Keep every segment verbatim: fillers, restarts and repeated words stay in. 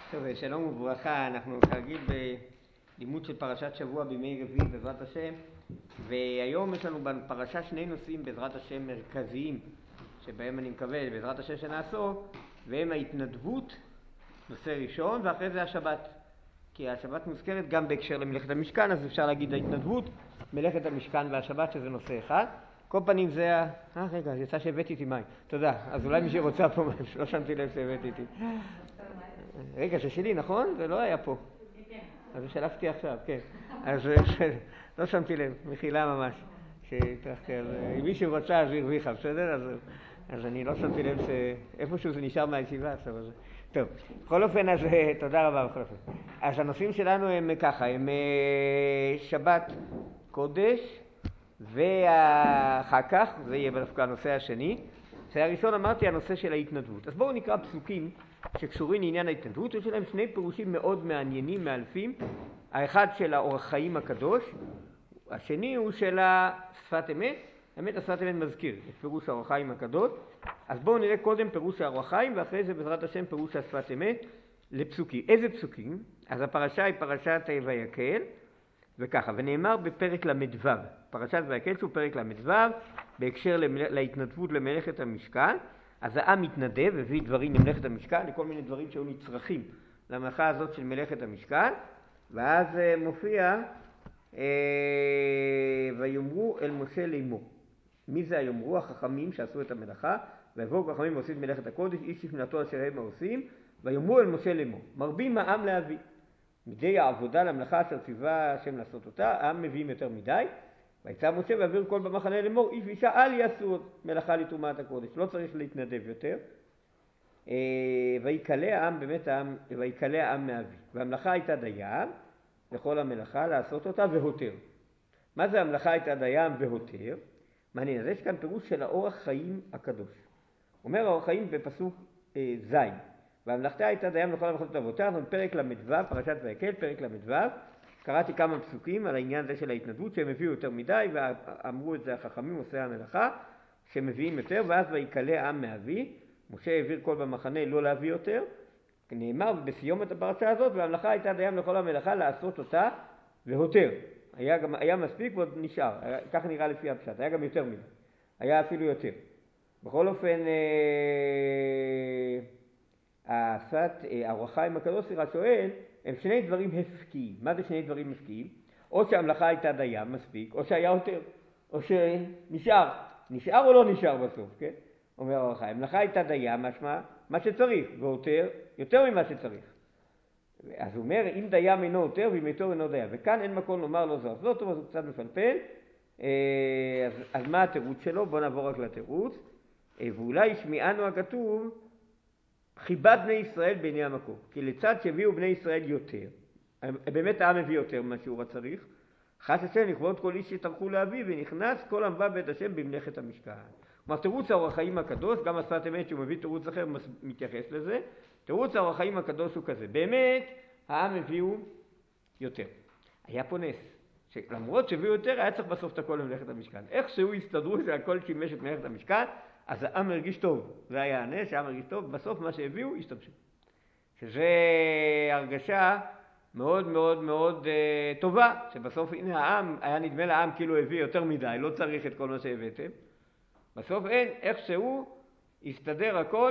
טוב, שלום וברכה, אנחנו כרגיל בלימוד של פרשת שבוע בימי רביעי בעזרת השם, והיום יש לנו בפרשה שני נושאים בעזרת השם מרכזיים שבהם אני מקווה בעזרת השם שנעסוק, והם ההתנדבות, נושא ראשון, ואחרי זה השבת, כי השבת מוזכרת גם בהקשר למלאכת המשכן, אז אפשר להגיד ההתנדבות, מלאכת המשכן והשבת שזה נושא אחד. כל פנים זה ה... אה רגע, יצא שהבאתי איתי מים, תודה. אז אולי מי שרוצה פה מים, לא שמתי לב שהבאתי איתי. רגע, זה שלי, נכון? זה לא היה פה. אז שלפתי עכשיו, כן. אז לא שמתי לב, מחילה ממש. שהתרחתי, אז אם מישהו רוצה אז הרוויחה, בסדר? אז, אז אני לא שמתי לב שאיפשהו זה נשאר מהישיבה עכשיו. אז... טוב, בכל אופן, אז תודה רבה בכל אופן. אז הנושאים שלנו הם ככה, הם שבת קודש, ואחר כך, זה יהיה דווקא הנושא השני. זה הראשון אמרתי, הנושא של ההתנדבות. אז בואו נקרא פסוקים שקשורים לעניין ההתנדבות. יש להם שני פירושים מאוד מעניינים, מאלפים. האחד של האורח חיים הקדוש, השני הוא של השפת אמת. האמת, השפת אמת מזכיר את פירוש האורח חיים הקדוש. אז בואו נראה קודם פירוש האורח חיים, ואחרי זה בעזרת השם פירוש השפת אמת לפסוקים. איזה פסוקים? אז הפרשה היא פרשת ויקל, וככה, ונאמר בפרק למדו, פרשת ויקל שהוא פרק למדו, בהקשר להתנדבות למלאכת המשכן. אז העם מתנדב, הביא דברים למלאכת המשכן, לכל מיני דברים שהיו נצרכים למלאכה הזאת של מלאכת המשכן, ואז מופיע, ויאמרו אל משה לאמור. מי זה היאמרו? החכמים שעשו את המלאכה, ויבואו החכמים ועושים מלאכת הקודש, איש לפנתו אשר הם עושים, ויאמרו אל משה לאמור. מרבים העם להביא. מדי העבודה למלאכה אשר ציווה השם לעשות אותה, העם מביאים יותר מדי, ויצא משה והעביר כל במחנה לאמור, איש ואישה אל יעשו מלאכה לתרומת הקודש, לא צריך להתנדב יותר. ויקלה העם, באמת העם, ויקלה העם מאבי. והמלאכה הייתה דיים, לכל המלאכה לעשות אותה והותר. מה זה המלאכה הייתה דיים והותר? מעניין, אז יש כאן פירוש של האורח חיים הקדוש. אומר האורח חיים בפסוק אה, זין. והמלאכתה הייתה דיים לכל המלאכות אבותיה, זאת פרק למדו, פרשת ויקל, פרק למדו. קראתי כמה פסוקים על העניין הזה של ההתנדבות, שהם הביאו יותר מדי, ואמרו את זה החכמים עושי המלאכה, שמביאים יותר, ואז ויקלה העם מאבי. משה העביר כל במחנה לא להביא יותר. נאמר בסיומת הפרשה הזאת, והמלאכה הייתה דיים לכל המלאכה לעשות אותה והותר. היה, גם, היה מספיק ועוד נשאר, היה, כך נראה לפי הפשט, היה גם יותר מזה, היה אפילו יותר. בכל אופן, השפת האורח חיים הקדוש שואל, הם שני דברים הפקיים. מה זה שני דברים הפקיים? או שהמלאכה הייתה דיים מספיק, או שהיה יותר, או שנשאר. נשאר או לא נשאר בסוף, כן? אומר האורח חיים, המלאכה הייתה דיים, משמע מה שצריך, והותר יותר ממה שצריך. אז הוא אומר, אם דיים אינו יותר ואם יותר אינו דיים. וכאן אין מקום לומר לא זו. זאת אומרת, הוא קצת מפלפל. אז, אז מה התירוץ שלו? בואו נעבור רק לתירוץ. ואולי שמיענו הכתוב, חיבת בני ישראל בעיני המקום. כי לצד שהביאו בני ישראל יותר, באמת העם הביא יותר ממה שהוא צריך, חס השם לכבוד כל איש שטרחו להביא, ונכנס כל עמבה בית השם במלאכת המשכן. כלומר, תירוץ האורח חיים הקדוש, גם השפת אמת שהוא מביא תירוץ אחר מתייחס לזה, תירוץ האורח חיים הקדוש הוא כזה, באמת העם הביאו יותר. היה פה נס, שלמרות שהביאו יותר היה צריך בסוף את הכל למלאכת המשכן. איך שהוא הסתדרו שהכל שימש את מלאכת המשכן, אז העם הרגיש טוב, זה היה הנס, העם הרגיש טוב, בסוף מה שהביאו השתמשו. שזה הרגשה מאוד מאוד מאוד uh, טובה, שבסוף הנה העם, היה נדמה לעם כאילו הביא יותר מדי, לא צריך את כל מה שהבאתם. בסוף אין, איך שהוא הסתדר הכל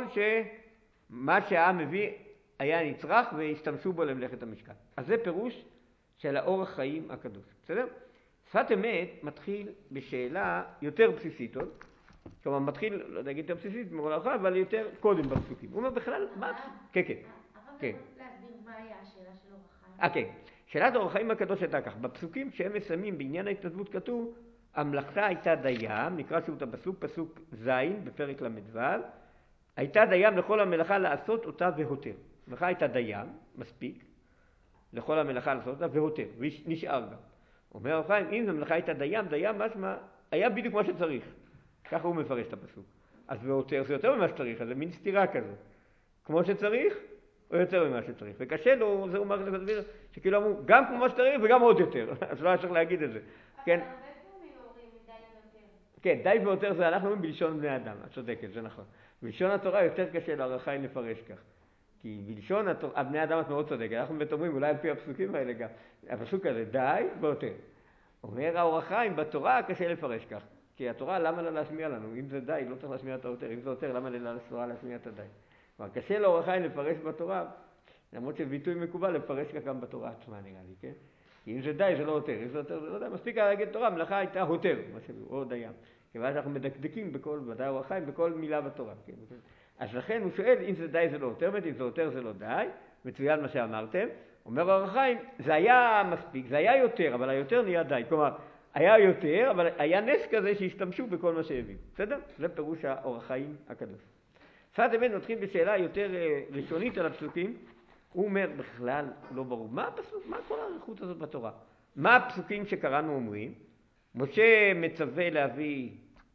שמה שהעם הביא היה נצרך והשתמשו בו למלאכת המשכן. אז זה פירוש של האורח חיים הקדוש. בסדר? שפת אמת מתחיל בשאלה יותר בסיסית עוד. כלומר, מתחיל, לא יודע, יותר בסיסית, מרולחה, אבל יותר קודם בפסוקים. הוא אומר בכלל, מה? כן, כן. הרב יכול להסביר מה היה השאלה של אורח חיים? אה, כן. שאלת האורח חיים הקדוש הייתה כך. בפסוקים שהם מסיימים בעניין ההתנדבות כתוב, המלאכה הייתה דיים, נקרא שוב את הפסוק, פסוק זין בפרק למדו, הייתה דיים לכל המלאכה לעשות אותה והותר. המלאכה הייתה דיים, מספיק, לכל המלאכה לעשות אותה והותר, ונשאר גם. אומר האורח חיים, אם המלאכה הייתה דיים, דיים משמע, היה בדיוק מה שצריך. ככה הוא מפרש את הפסוק. אז והותר זה יותר ממה שצריך, אז זה מין סתירה כזו. כמו שצריך, או יותר ממה שצריך. וקשה לו, זה הוא אומר לדבר, שכאילו אמרו, גם כמו שצריך וגם עוד יותר. אז לא היה צריך להגיד את זה. כן? אבל הרבה פעמים אומרים די ויותר. כן, די ויותר זה אנחנו אומרים בלשון בני אדם. את צודקת, זה נכון. בלשון התורה יותר קשה לאורח חיים לפרש כך. כי בלשון הבני אדם את מאוד צודק, אנחנו באמת אומרים, אולי על פי הפסוקים האלה גם, הפסוק הזה, די ויותר. אומר האור החיים, בתורה קשה לפרש כך, כי התורה למה לא להשמיע לנו? אם זה די, לא צריך להשמיע את היותר, אם זה יותר, למה לתורה להשמיע את הדי? כלומר, קשה לאור החיים לפרש בתורה, למרות שביטוי מקובל לפרש כך גם בתורה עצמה נראה לי, כן? כי אם זה די, זה לא יותר, אם זה יותר, זה לא די, מספיק להגיד תורה, מלאכה הייתה יותר, מה שהוא, או דיים. כיוון שאנחנו מדקדקים בכל, ודאי אור החיים, בכל מילה בתורה, כן? אז לכן הוא שואל, אם זה די זה לא יותר, אם זה יותר זה לא די, מצוין מה שאמרתם. אומר אור החיים, זה היה מספיק, זה היה יותר, אבל היותר נהיה די. כלומר, היה יותר, אבל היה נס כזה שהשתמשו בכל מה שהביאו. בסדר? זה פירוש האור החיים הקדוש. שפת אמת נתחיל בשאלה יותר ראשונית על הפסוקים. הוא אומר בכלל לא ברור. מה הפסוק? מה כל האריכות הזאת בתורה? מה הפסוקים שקראנו אומרים? משה מצווה להביא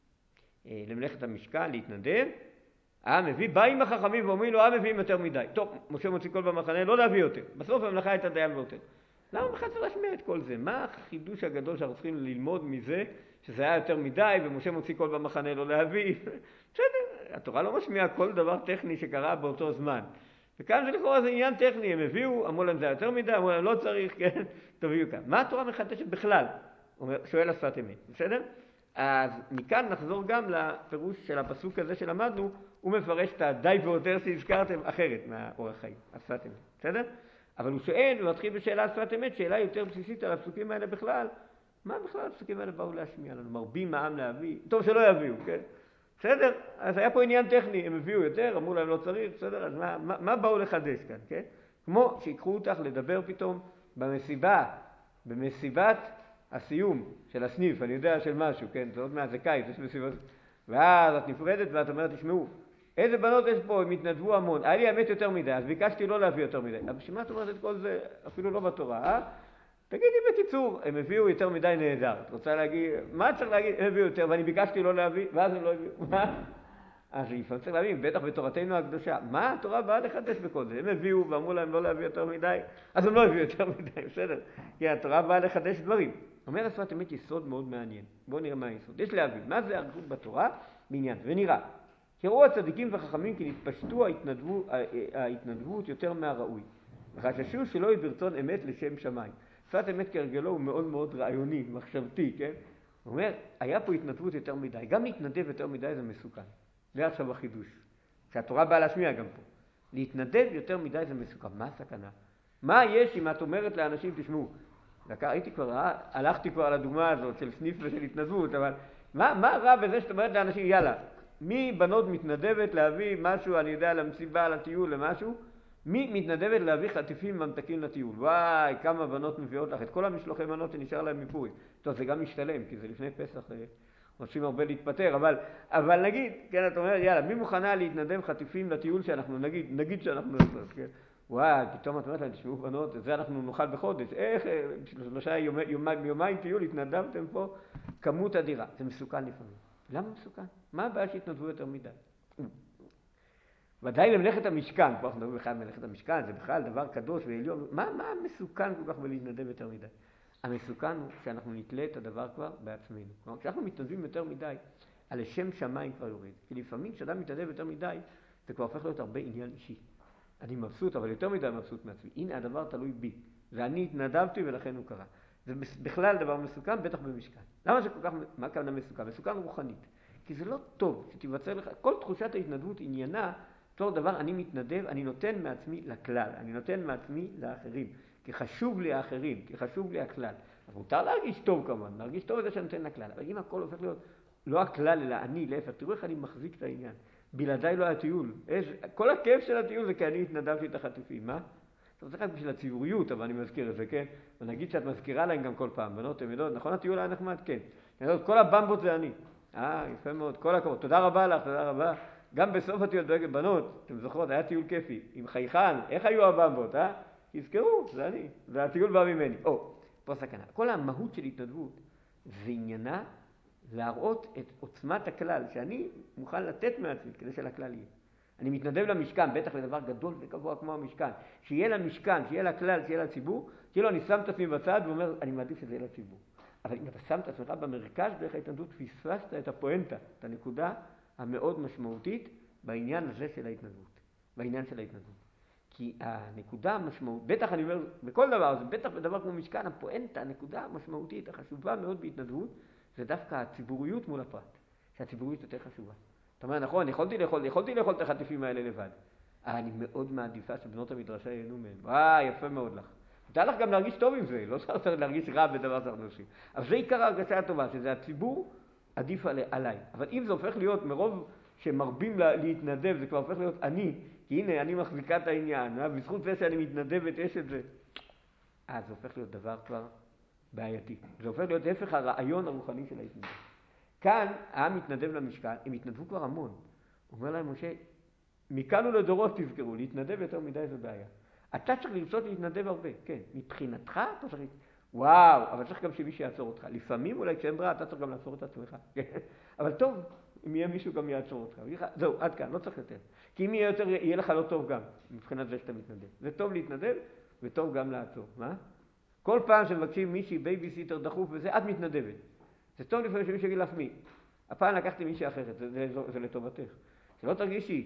אה, למלאכת המשכן, להתנדב. העם מביא, באים החכמים ואומרים לו, העם מביאים יותר מדי. טוב, משה מוציא קול במחנה, לא להביא יותר. בסוף המלאכה הייתה דיין ויותר. למה בכלל צריך להשמיע את כל זה? מה החידוש הגדול שאנחנו צריכים ללמוד מזה, שזה היה יותר מדי, ומשה מוציא קול במחנה, לא להביא? בסדר, התורה לא משמיעה כל דבר טכני שקרה באותו זמן. וכאן זה לכאורה זה עניין טכני, הם הביאו, אמרו להם זה יותר מדי, אמרו להם לא צריך, כן, תביאו כאן. מה התורה מחדשת בכלל? שואל השפת אמת, בסדר? אז מכאן נחזור גם לפירוש של הפסוק הזה שלמדנו, הוא מפרש את הדי ויותר שהזכרתם אחרת מהאור החיים, השפת אמת, בסדר? אבל הוא שואל, הוא מתחיל בשאלה השפת אמת, שאלה יותר בסיסית על הפסוקים האלה בכלל, מה בכלל הפסוקים האלה באו להשמיע לנו? מרבים העם להביא, טוב שלא יביאו, כן? בסדר? אז היה פה עניין טכני, הם הביאו יותר, אמרו להם לא צריך, בסדר? אז מה, מה, מה באו לחדש כאן, כן? כמו שיקחו אותך לדבר פתאום במסיבה, במסיבת הסיום של הסניף, אני יודע של משהו, כן? זה עוד מעט זה קיץ, יש מסיבות. ואז את נפרדת ואת אומרת, תשמעו, איזה בנות יש פה, הם התנדבו המון, היה לי האמת יותר מדי, אז ביקשתי לא להביא יותר מדי. אבל בשביל מה את אומרת את כל זה, אפילו לא בתורה, אה? תגידי בקיצור, הם הביאו יותר מדי נהדר. את רוצה להגיד, מה צריך להגיד? הם הביאו יותר, ואני ביקשתי לא להביא, ואז הם לא הביאו. מה? אז לפעמים צריך להבין, בטח בתורתנו הקדושה, מה התורה באה לחדש בכל זה? הם הביאו ואמרו להם לא להביא יותר מדי, אז הם לא הביאו יותר מדי, בסדר? כי התורה באה לחדש דברים. אומר השפת אמת יסוד מאוד מעניין. בואו נראה מה היסוד. יש להבין, מה זה האריכות בתורה? בעניין. ונראה, קראו הצדיקים והחכמים כי נתפשטו ההתנדבות, ההתנדבות יותר מהראוי. וחששו שלא יהיה ברצון אמת לשם שמיים. שפת אמת כהרגלו הוא מאוד מאוד רעיוני, מחשבתי, כן? הוא אומר, היה פה התנדבות יותר מדי. גם להתנדב יותר מדי זה מסוכן. זה עכשיו החידוש. שהתורה באה להשמיע גם פה. להתנדב יותר מדי זה מסוכן. מה הסכנה? מה יש אם את אומרת לאנשים, תשמעו, דקה, הייתי כבר, הלכתי כבר על הדוגמה הזאת של סניף ושל התנדבות, אבל מה, מה רע בזה שאת אומרת לאנשים, יאללה, מי בנות מתנדבת להביא משהו, אני יודע, למסיבה, לטיול, למשהו? מי מתנדבת להביא חטיפים ממתקים לטיול? וואי, כמה בנות מביאות לך, את כל המשלוחי מנות שנשאר להם מפורים. טוב, זה גם משתלם, כי זה לפני פסח, רוצים הרבה להתפטר, אבל, אבל נגיד, כן, אתה אומר, יאללה, מי מוכנה להתנדב חטיפים לטיול שאנחנו, נגיד, נגיד שאנחנו נעשות, כן? וואי, פתאום את אומרת להם, תשמעו בנות, את זה אנחנו נאכל בחודש. איך, שלושה יומיים, יומיים טיול, התנדבתם פה, כמות אדירה. זה מסוכן לפעמים. למה מסוכן? מה הבעיה שהתנדבו יותר מדי? ודאי למלאכת המשכן, פה אנחנו מדברים בכלל מלאכת המשכן, זה בכלל דבר קדוש ועליון. מה, מה מסוכן כל כך בלהתנדב יותר מדי? המסוכן הוא שאנחנו נתלה את הדבר כבר בעצמנו. כלומר, כשאנחנו מתנדבים יותר מדי, על השם שמיים כבר יורד. כי לפעמים כשאדם מתנדב יותר מדי, זה כבר הופך להיות הרבה עניין אישי. אני מבסוט, אבל יותר מדי מבסוט מעצמי. הנה, הדבר תלוי בי. ואני התנדבתי ולכן הוא קרה. זה בכלל דבר מסוכן, בטח במשכן. למה זה כל כך, מה כאן המסוכן? מסוכן רוחנית. כי זה לא טוב שתיווצר לך, כל תחושת ההתנדבות עניינה, תור דבר, אני מתנדב, אני נותן מעצמי לכלל, אני נותן מעצמי לאחרים. כי חשוב לי האחרים, כי חשוב לי הכלל. אז מותר להרגיש טוב כמובן, להרגיש טוב את זה שאני נותן לכלל. אבל אם הכל הופך להיות לא הכלל, אלא אני, להפך, תראו איך אני מחזיק את העניין. בלעדיי לא הטיול. איזה, כל הכיף של הטיול זה כי אני התנדבתי את החטיפים, מה? זה רק בשביל הציוריות, אבל אני מזכיר את זה, כן? ונגיד שאת מזכירה להם גם כל פעם, בנות, אתם יודעות, נכון הטיול היה נחמד? כן. כל הבמבות זה אני. אה, יפה מאוד, כל הכבוד. תודה רבה לך, תודה רבה. גם בסוף הטיול דואגת, בנות, אתם זוכרות, היה טיול כיפי. עם חייכן, איך היו הבמבות, אה? תזכרו, זה אני. והטיול בא ממני. או, פה סכנה. כל המהות של התנדבות זה עניינה להראות את עוצמת הכלל, שאני מוכן לתת מעצמי כדי שלכלל יהיה. אני מתנדב למשכן, בטח לדבר גדול וקבוע כמו המשכן. שיהיה למשכן, שיהיה לכלל, שיהיה לציבור, כאילו אני שם את עצמי בצד ואומר, אני מעדיף שזה יהיה לציבור. אבל אם אתה שם את עצמך במרכז דרך ההתנדבות, פספסת את הפואנטה, את הנקודה המאוד משמעותית בעניין הזה של ההתנדבות, בעניין של ההתנדבות. כי הנקודה המשמעותית, בטח אני אומר, בכל דבר, זה בטח בדבר כמו משכן, הפואנטה, הנקודה המשמעותית, החשובה מאוד בהתנדבות, זה דווקא הציבוריות מול הפרט, שהציבוריות יותר חשובה. אתה אומר, נכון, יכולתי לאכול, יכולתי לאכול את החטיפים האלה לבד. אני מאוד מעדיפה שבנות המדרשה ייהנו מהם. וואי, יפה מאוד לך. מותר לך גם להרגיש טוב עם זה, לא צריך להרגיש רע בדבר שאנחנו עושים. אבל זה עיקר ההרגשה הטובה, שזה הציבור עדיף עליי. אבל אם זה הופך להיות מרוב שמרבים להתנדב, זה כבר הופך להיות אני, כי הנה, אני מחזיקה את העניין, בזכות זה שאני מתנדבת, יש את זה. אז זה הופך להיות דבר כבר בעייתי. זה הופך להיות הפך הרעיון הרוחני של ההתנדב. כאן, העם מתנדב למשכן, הם התנדבו כבר המון. אומר להם משה, מכאן ולדורות תזכרו, להתנדב יותר מדי זה בעיה. אתה צריך לרצות להתנדב הרבה, כן. מבחינתך אתה צריך, וואו, אבל צריך גם שמי שיעצור אותך. לפעמים אולי כשאין ברירה, אתה צריך גם לעצור את עצמך. אבל טוב, אם יהיה מישהו גם יעצור אותך. זהו, עד כאן, לא צריך יותר. כי אם יהיה יותר, יהיה לך לא טוב גם, מבחינת זה שאתה מתנדב. זה טוב להתנדב, וטוב גם לעצור. מה? כל פעם שמבקשים מישהי בייביסיטר דחוף וזה, את מתנדבת. זה טוב לפעמים שמישהו יגיד לך מי. הפעם לקחתי מישהי אחרת, זה, זה, זה, זה לטובתך. שלא תרגישי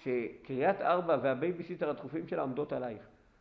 שקריית ארבע והבייביסיטר הדחופים שלה עומדות עלייך.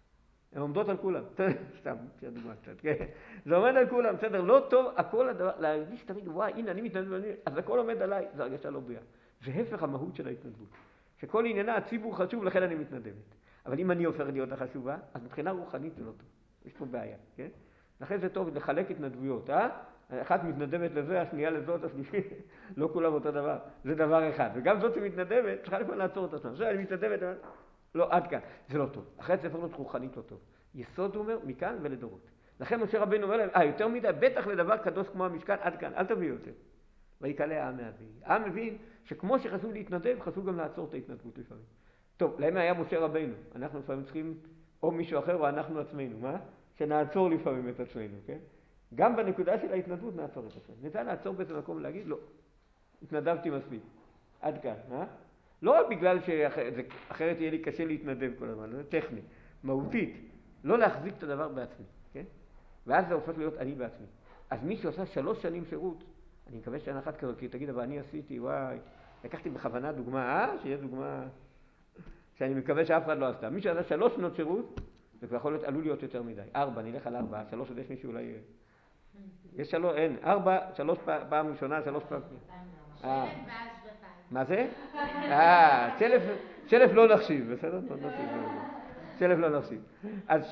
הן עומדות על כולם. סתם, שהדוגמה קצת, כן? זה עומד על כולם, בסדר? לא טוב, הכל הדבר, להרגיש תמיד, וואי, הנה, אני מתנדב, אז הכל עומד עליי, זה הרגשה לא בריאה. זה הפך המהות של ההתנדבות. שכל עניינה, הציבור חשוב, לכן אני מתנדבת. אבל אם אני הופך להיות החשובה, אז מבחינה רוחנית זה לא טוב. יש פה בעיה, כן? לכן זה טוב לחלק התנדבויות, אה? אחת מתנדבת לזה, השנייה לזאת, השלישית, לא כולם אותו דבר. זה דבר אחד. וגם זאת שמתנדבת, צריכה לפעמים לעצור את עצמה. זה, אני מתנדבת, אבל... לא, עד כאן. זה לא טוב. אחרי זה הפך רוחנית לא טוב. יסוד הוא אומר, מכאן ולדורות. לכן משה רבינו אומר להם, אה, יותר מדי, בטח לדבר קדוש כמו המשכן, עד כאן, אל תביאו יותר. ויקלע העם מהביא. העם מבין שכמו שחשוב להתנדב, חשוב גם לעצור את ההתנדבות לפעמים. טוב, למה היה משה רבינו? אנחנו לפעמים צריכים או מישהו אחר או אנחנו עצמנו, מה? שנעצור לפעמים את עצמנו, כן? גם בנקודה של ההתנדבות נעצור את עצמנו. ניתן לעצור באיזה מקום ולהגיד, לא, התנדבתי מספיק. עד כאן, מה? לא רק בגלל שאחרת יהיה לי קשה להתנדב כל הזמן, זה טכני, מהותית, לא להחזיק את הדבר בעצמי, כן? ואז זה הופך להיות אני בעצמי. אז מי שעושה שלוש שנים שירות, אני מקווה שנה אחת כזאת, כי תגיד, אבל אני עשיתי, וואי, לקחתי בכוונה דוגמה, אה? שיהיה דוגמה שאני מקווה שאף אחד לא עשתה. מי שעשה שלוש שנות שירות, זה כבר יכול להיות, עלול להיות יותר מדי. ארבע, נלך על ארבע, שלוש עוד יש מישהו אולי... יש שלוש, אין, ארבע, שלוש פעם ראשונה, שלוש פעם... שלף ואז שנתיים. מה זה? אה, שלף לא נחשיב, בסדר? לא נחשיב. שלף לא נחשיב. אז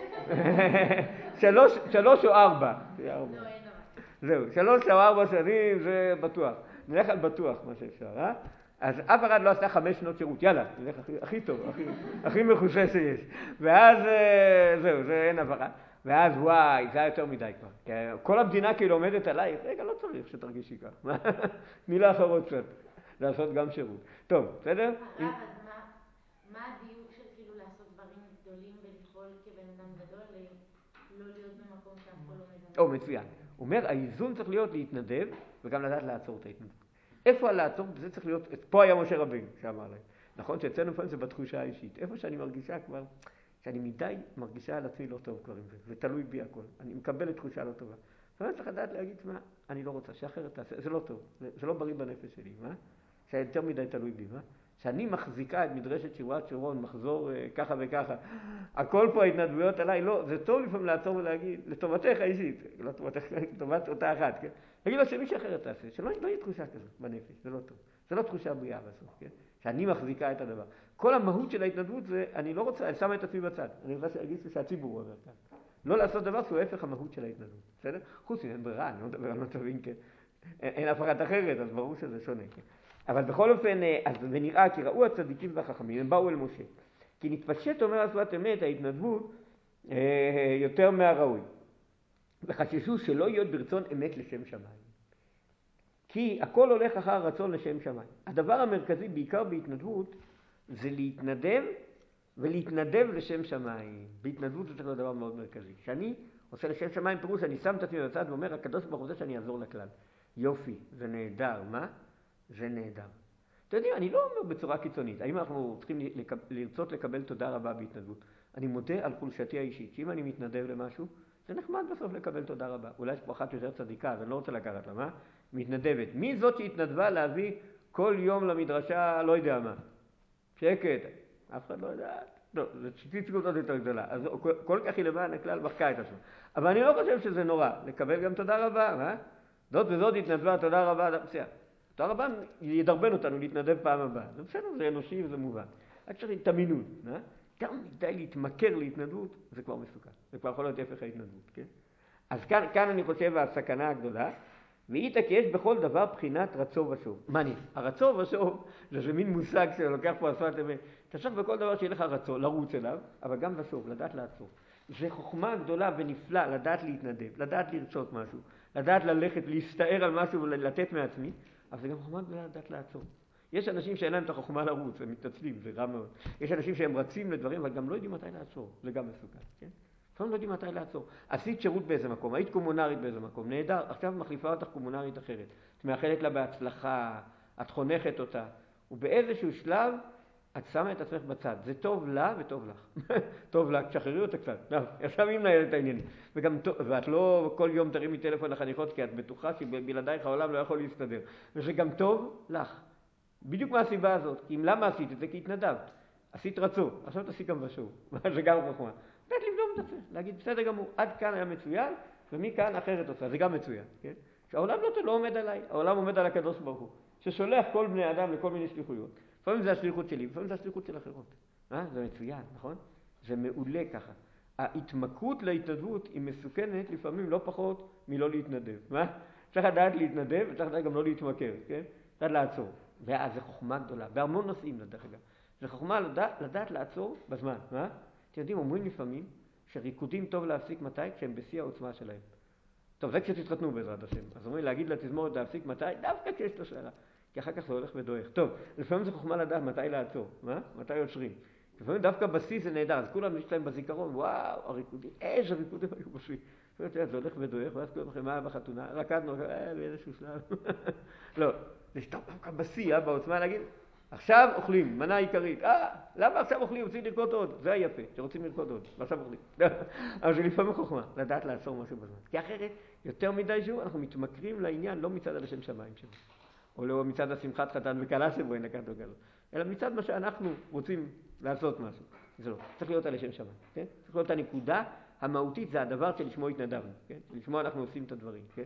שלוש או ארבע. זהו, שלוש או ארבע שנים זה בטוח. נלך על בטוח מה שאפשר, אה? אז אף אחד לא עשה חמש שנות שירות, יאללה, נלך הכי, הכי טוב, הכי, הכי מחושה שיש. ואז זהו, זה אין עברה. ואז וואי, זה היה יותר מדי כבר. כל המדינה כאילו עומדת עלייך, רגע, לא צריך שתרגישי כך. מילה אחרות קצת, לעשות גם שירות. טוב, בסדר? הרב, אז מה הדיוק של כאילו לעשות דברים גדולים ולפעול כבן אדם גדול, לא להיות במקום שהכל עומד עליו? או, מצוין. הוא אומר, האיזון צריך להיות להתנדב וגם לדעת לעצור את ההתנדבות. איפה לעצור? זה צריך להיות, פה היה משה רבינו שאמר להם. נכון שאצלנו פעם זה בתחושה האישית. איפה שאני מרגישה כבר, שאני מדי מרגישה על עצמי לא טוב כבר עם זה. זה תלוי בי הכל. אני מקבלת תחושה לא טובה. אבל צריך לדעת להגיד, מה, אני לא רוצה, שאחרת תעשה. זה לא טוב. זה, זה לא בריא בנפש שלי, מה? שיותר מדי תלוי בי, מה? שאני מחזיקה את מדרשת שירת שרון, מחזור uh, ככה וככה. הכל פה ההתנדבויות עליי, לא, זה טוב לפעמים לעצור ולהגיד, לטובתך האישית, לא טובתך, לטובת אותה אחת, כן? להגיד לו שמישהו אחרת תעשה, שלא לא יהיה תחושה כזאת בנפש, זה לא טוב. זה לא תחושה בריאה בסוף, כן? שאני מחזיקה את הדבר. כל המהות של ההתנדבות זה, אני לא רוצה, אני שמה את עצמי בצד. אני רוצה להגיד שהציבור אומר כאן. לא לעשות דבר שהוא הפך המהות של ההתנדבות, בסדר? חוץ אין ברירה, אני לא מדבר על מצבים, כן? אין, אין הפרט אחרת, אז ברור שזה שונה, כן? אבל בכל אופן, אז זה נראה כי ראו הצדיקים והחכמים, הם באו אל משה. כי נתפשט, אומר השפת אמת, ההתנדבות אה, יותר מהראוי. וחששו שלא להיות ברצון אמת לשם שמיים. כי הכל הולך אחר הרצון לשם שמיים. הדבר המרכזי בעיקר בהתנדבות זה להתנדב ולהתנדב לשם שמיים. בהתנדבות זה צריך להיות דבר מאוד מרכזי. שאני עושה לשם שמיים פירוש, אני שם את עצמי בצד ואומר, הקדוש ברוך הוא זה שאני אעזור לכלל. יופי, זה נהדר. מה? זה נהדר. אתם יודעים, אני לא אומר בצורה קיצונית, האם אנחנו צריכים לרצות לקבל תודה רבה בהתנדבות. אני מודה על חולשתי האישית, שאם אני מתנדב למשהו, זה נחמד בסוף לקבל תודה רבה. אולי יש פה אחת יותר צדיקה, אז אני לא רוצה לקחת לה, מה? מתנדבת. מי זאת שהתנדבה להביא כל יום למדרשה, לא יודע מה? שקט, אף אחד לא יודעת. לא, זו צדיקות עוד יותר גדולה. אז כל כך היא למען הכלל מחקה את עצמה. אבל אני לא חושב שזה נורא, לקבל גם תודה רבה, מה? זאת וזאת התנדבה, תודה רבה, בסדר. תודה רבה ידרבן אותנו להתנדב פעם הבאה. זה בסדר, זה אנושי וזה מובן. רק צריך תמינות, אה? גם מדי להתמכר להתנדבות, זה כבר מסוכן. זה כבר יכול להיות הפך ההתנדבות, כן? אז כאן, כאן אני חושב הסכנה הגדולה, והיא תקיש בכל דבר בחינת רצו ושוב. מעניין, הרצו ושוב זה מין מושג שלוקח פה השפת אמת. תשב בכל דבר שיהיה לך רצו, לרוץ אליו, אבל גם ושוב, לדעת לעצור. זה חוכמה גדולה ונפלאה, לדעת להתנדב, לדעת לרצות משהו, לדעת ללכת, להסתער על משהו ולתת מעצמי, אבל זה גם חוכמה גדולה לדעת לעצור. יש אנשים שאין להם את החוכמה לרוץ, הם מתעצלים, זה רע מאוד. יש אנשים שהם רצים לדברים, אבל גם לא יודעים מתי לעצור, זה גם מסוכן, כן? לפעמים לא יודעים מתי לעצור. עשית שירות באיזה מקום, היית קומונרית באיזה מקום, נהדר, עכשיו מחליפה אותך קומונרית אחרת. את מאחלת לה בהצלחה, את חונכת אותה, ובאיזשהו שלב את שמה את עצמך בצד. זה טוב לה וטוב לך. טוב לה, תשחררי אותה קצת. לא, עכשיו היא מנהלת את העניינים. וגם, ואת לא כל יום תרימי טלפון לחניכות, כי את בטוחה שבלעדייך העולם לא יכול להסתדר. וזה גם טוב לך. בדיוק מהסיבה הזאת. כי אם למה עשית את זה? כי התנדבת. עשית רצו, עכשיו תעשי גם ושוב. זה גם חוכמה. לתת לבדוק את עצמך, להגיד בסדר גמור, עד כאן היה מצוין, ומכאן אחרת עושה, זה גם מצוין, כן? שהעולם לא, לא עומד עליי, העולם עומד על הקדוש ברוך הוא, ששולח כל בני אדם לכל מיני שליחויות. לפעמים זה השליחות שלי, לפעמים זה השליחות של אחרות. אה? זה מצוין, נכון? זה מעולה ככה. ההתמכרות להתנדבות היא מסוכנת לפעמים לא פחות מלא להתנדב. מה? צריך לדעת להתנדב, וצריך לדעת גם לא להתמכר, כן? צריך לעצור. ואז זה חוכמה גדולה, בהמון נושאים לדרך אגב. זה חוכמה לדעת, לדעת לעצור בזמן, מה? אתם יודעים, אומרים לפעמים שריקודים טוב להפסיק מתי? כשהם בשיא העוצמה שלהם. טוב, זה כשתתחתנו בעזרת השם. אז אומרים להגיד לתזמורת להפסיק מתי? דווקא כשיש את השאלה. כי אחר כך זה הולך ודועך. טוב, לפעמים זה חוכמה לדעת מתי לעצור. מה? מתי יוצרים. לפעמים דווקא בשיא זה נהדר. אז כולם יש להם בזיכרון, וואו, הריקודים, איזה ריקודים היו בשיא. זה הולך ודועך, ואז כולם לכם, מה היה בחתונה? רקדנו, אה, באיזשהו שלב. לא, זה דווקא בשיא, בעוצמה להגיד, עכשיו אוכלים, מנה עיקרית. אה, למה עכשיו אוכלים? רוצים לרקוד עוד. זה היפה, שרוצים לרקוד עוד. ועכשיו אוכלים. אבל זה לפעמים חוכמה, לדעת לעצור משהו בזמן. כי אחרת, יותר מדי שהוא, אנחנו מתמכרים לעניין, לא מצד הלשם שמיים שלנו. או לא מצד השמחת חתן וקלה שבו אין לקחת לו גלות. אלא מצד מה שאנחנו רוצים לעשות משהו. זה לא. צריך להיות הלשם שמיים. כן? צריך להיות הנקודה המהותית, זה הדבר שלשמו התנדבנו. כן? לשמו אנחנו עושים את הדברים. כן?